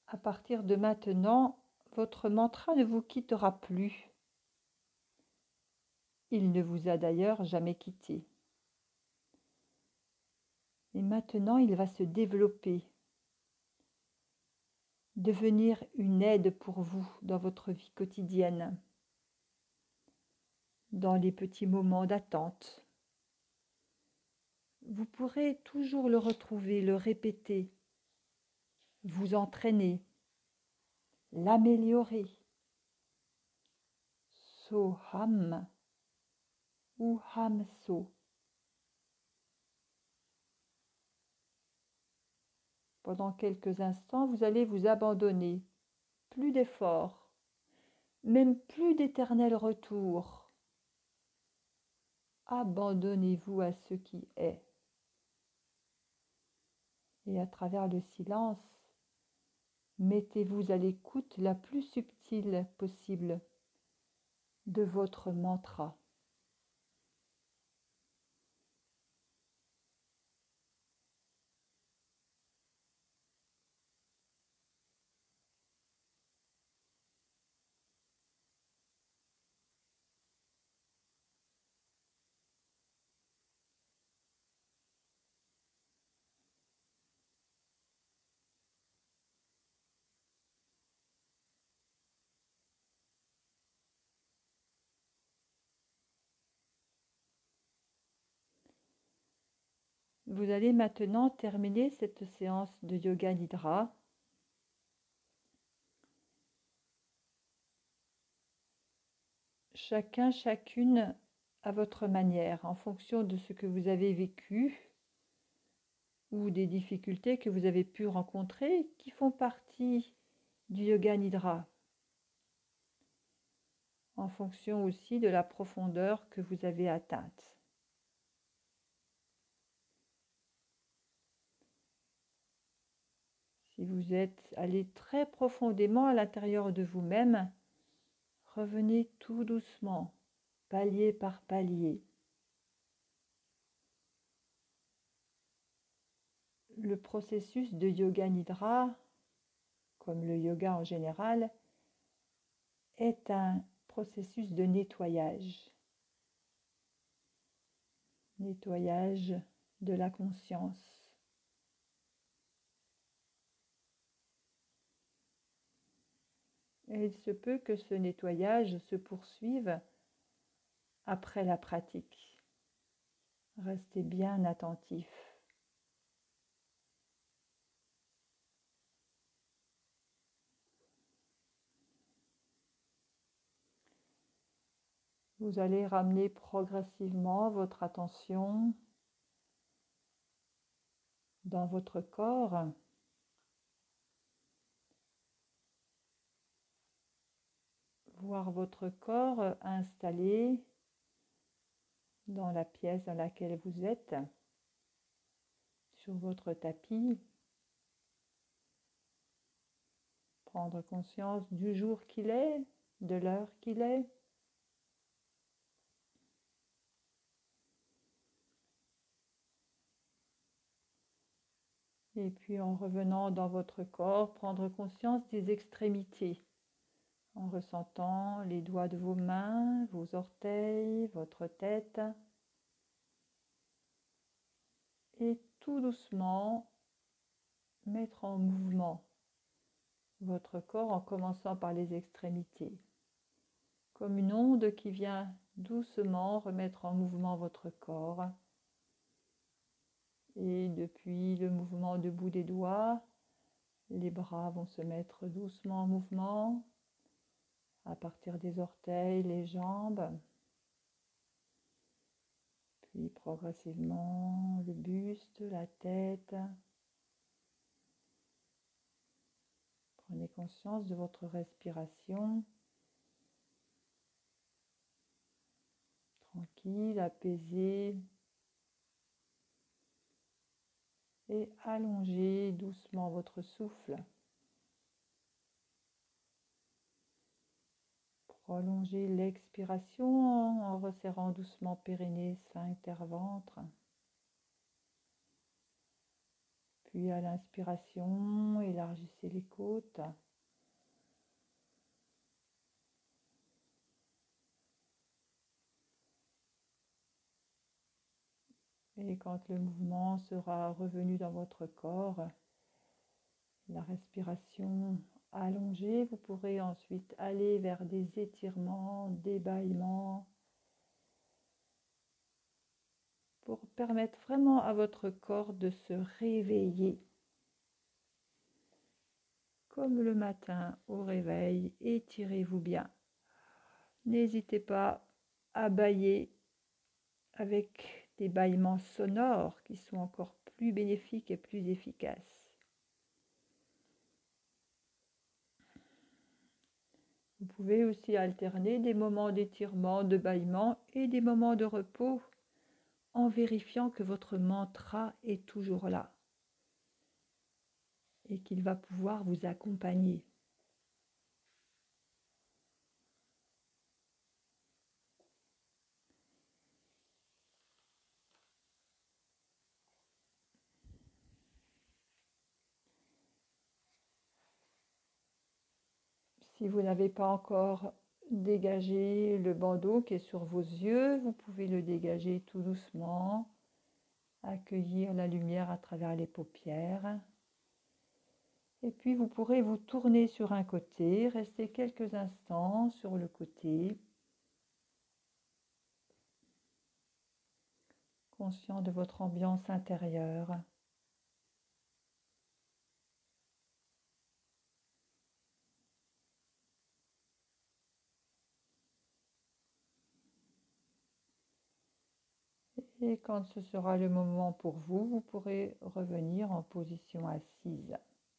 [SPEAKER 1] À partir de maintenant, votre mantra ne vous quittera plus. Il ne vous a d'ailleurs jamais quitté. Et maintenant, il va se développer, devenir une aide pour vous dans votre vie quotidienne, dans les petits moments d'attente. Vous pourrez toujours le retrouver, le répéter, vous entraîner, l'améliorer. Soham ou Hamso. Pendant quelques instants, vous allez vous abandonner. Plus d'efforts, même plus d'éternel retour. Abandonnez-vous à ce qui est. Et à travers le silence, mettez-vous à l'écoute la plus subtile possible de votre mantra. Vous allez maintenant terminer cette séance de Yoga Nidra. Chacun, chacune à votre manière, en fonction de ce que vous avez vécu ou des difficultés que vous avez pu rencontrer qui font partie du Yoga Nidra, en fonction aussi de la profondeur que vous avez atteinte. Si vous êtes allé très profondément à l'intérieur de vous-même, revenez tout doucement, palier par palier. Le processus de Yoga Nidra, comme le yoga en général, est un processus de nettoyage. Nettoyage de la conscience. Et il se peut que ce nettoyage se poursuive après la pratique. Restez bien attentif. Vous allez ramener progressivement votre attention dans votre corps. Voir votre corps installé dans la pièce dans laquelle vous êtes, sur votre tapis. Prendre conscience du jour qu'il est, de l'heure qu'il est. Et puis en revenant dans votre corps, prendre conscience des extrémités, en ressentant les doigts de vos mains, vos orteils, votre tête. Et tout doucement, mettre en mouvement votre corps en commençant par les extrémités. Comme une onde qui vient doucement remettre en mouvement votre corps. Et depuis le mouvement du bout des doigts, les bras vont se mettre doucement en mouvement, à partir des orteils, les jambes, puis progressivement le buste, la tête. Prenez conscience de votre respiration, tranquille, apaisée, et allongez doucement votre souffle. Prolongez l'expiration en resserrant doucement périnée, sphincter, ventre. Puis à l'inspiration, élargissez les côtes. Et quand le mouvement sera revenu dans votre corps, la respiration allongée, vous pourrez ensuite aller vers des étirements, des bâillements, pour permettre vraiment à votre corps de se réveiller. Comme le matin au réveil, étirez-vous bien. N'hésitez pas à bâiller avec des bâillements sonores qui sont encore plus bénéfiques et plus efficaces. Vous pouvez aussi alterner des moments d'étirement, de bâillement et des moments de repos en vérifiant que votre mantra est toujours là et qu'il va pouvoir vous accompagner. Si vous n'avez pas encore dégagé le bandeau qui est sur vos yeux, vous pouvez le dégager tout doucement, accueillir la lumière à travers les paupières. Et puis vous pourrez vous tourner sur un côté, rester quelques instants sur le côté, conscient de votre ambiance intérieure. Et quand ce sera le moment pour vous, vous pourrez revenir en position assise.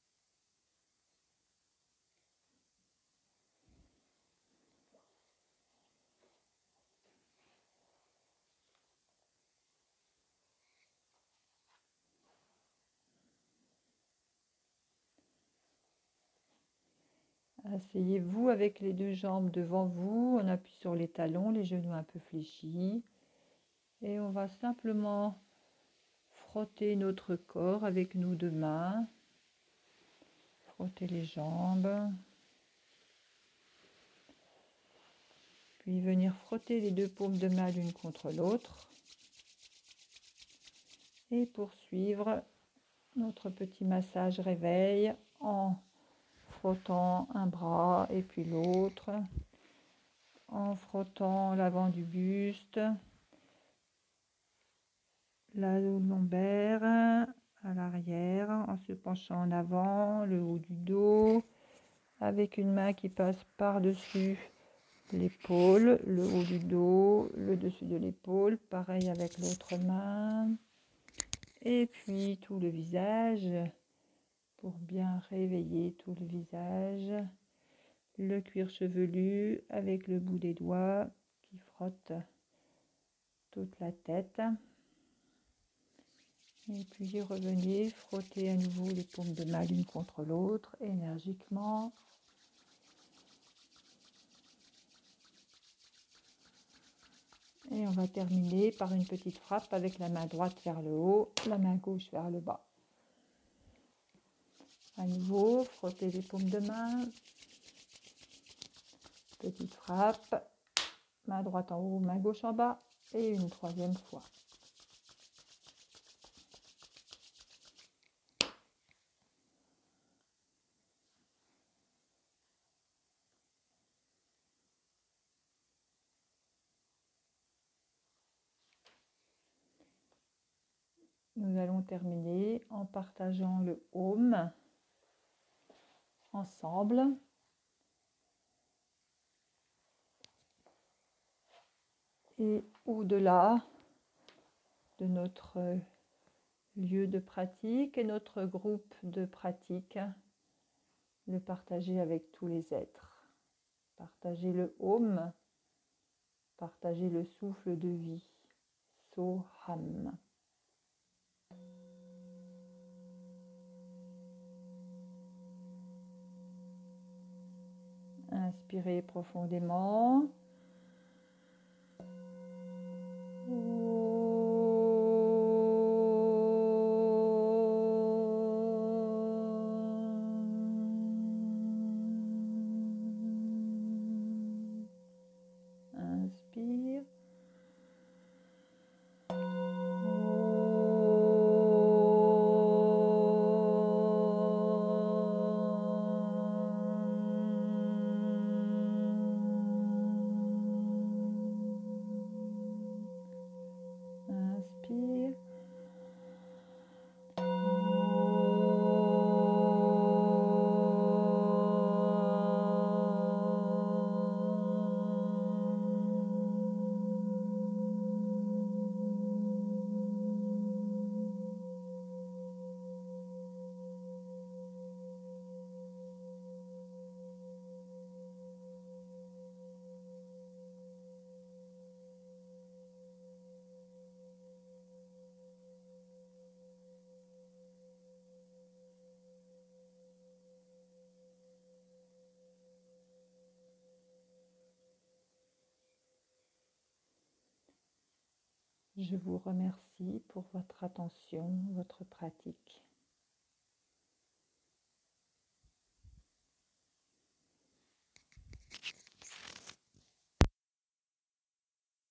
[SPEAKER 1] Asseyez-vous avec les deux jambes devant vous, on appuie sur les talons, les genoux un peu fléchis. Et on va simplement frotter notre corps avec nos deux mains. Frotter les jambes. Puis venir frotter les deux paumes de main l'une contre l'autre. Et poursuivre notre petit massage réveil en frottant un bras et puis l'autre, en frottant l'avant du buste, la lombaire à l'arrière, en se penchant en avant, le haut du dos, avec une main qui passe par-dessus l'épaule, le haut du dos, le dessus de l'épaule, pareil avec l'autre main, et puis tout le visage, pour bien réveiller tout le visage, le cuir chevelu avec le bout des doigts qui frotte toute la tête. Et puis revenez, frottez à nouveau les paumes de main l'une contre l'autre, énergiquement. Et on va terminer par une petite frappe avec la main droite vers le haut, la main gauche vers le bas. À nouveau, frottez les paumes de main. Petite frappe, main droite en haut, main gauche en bas. Et une troisième fois. Nous allons terminer en partageant le Om ensemble. Et au-delà de notre lieu de pratique et notre groupe de pratique, le partager avec tous les êtres. Partager le Om, partager le souffle de vie, Soham. Inspirez profondément. Je vous remercie pour votre attention, votre pratique.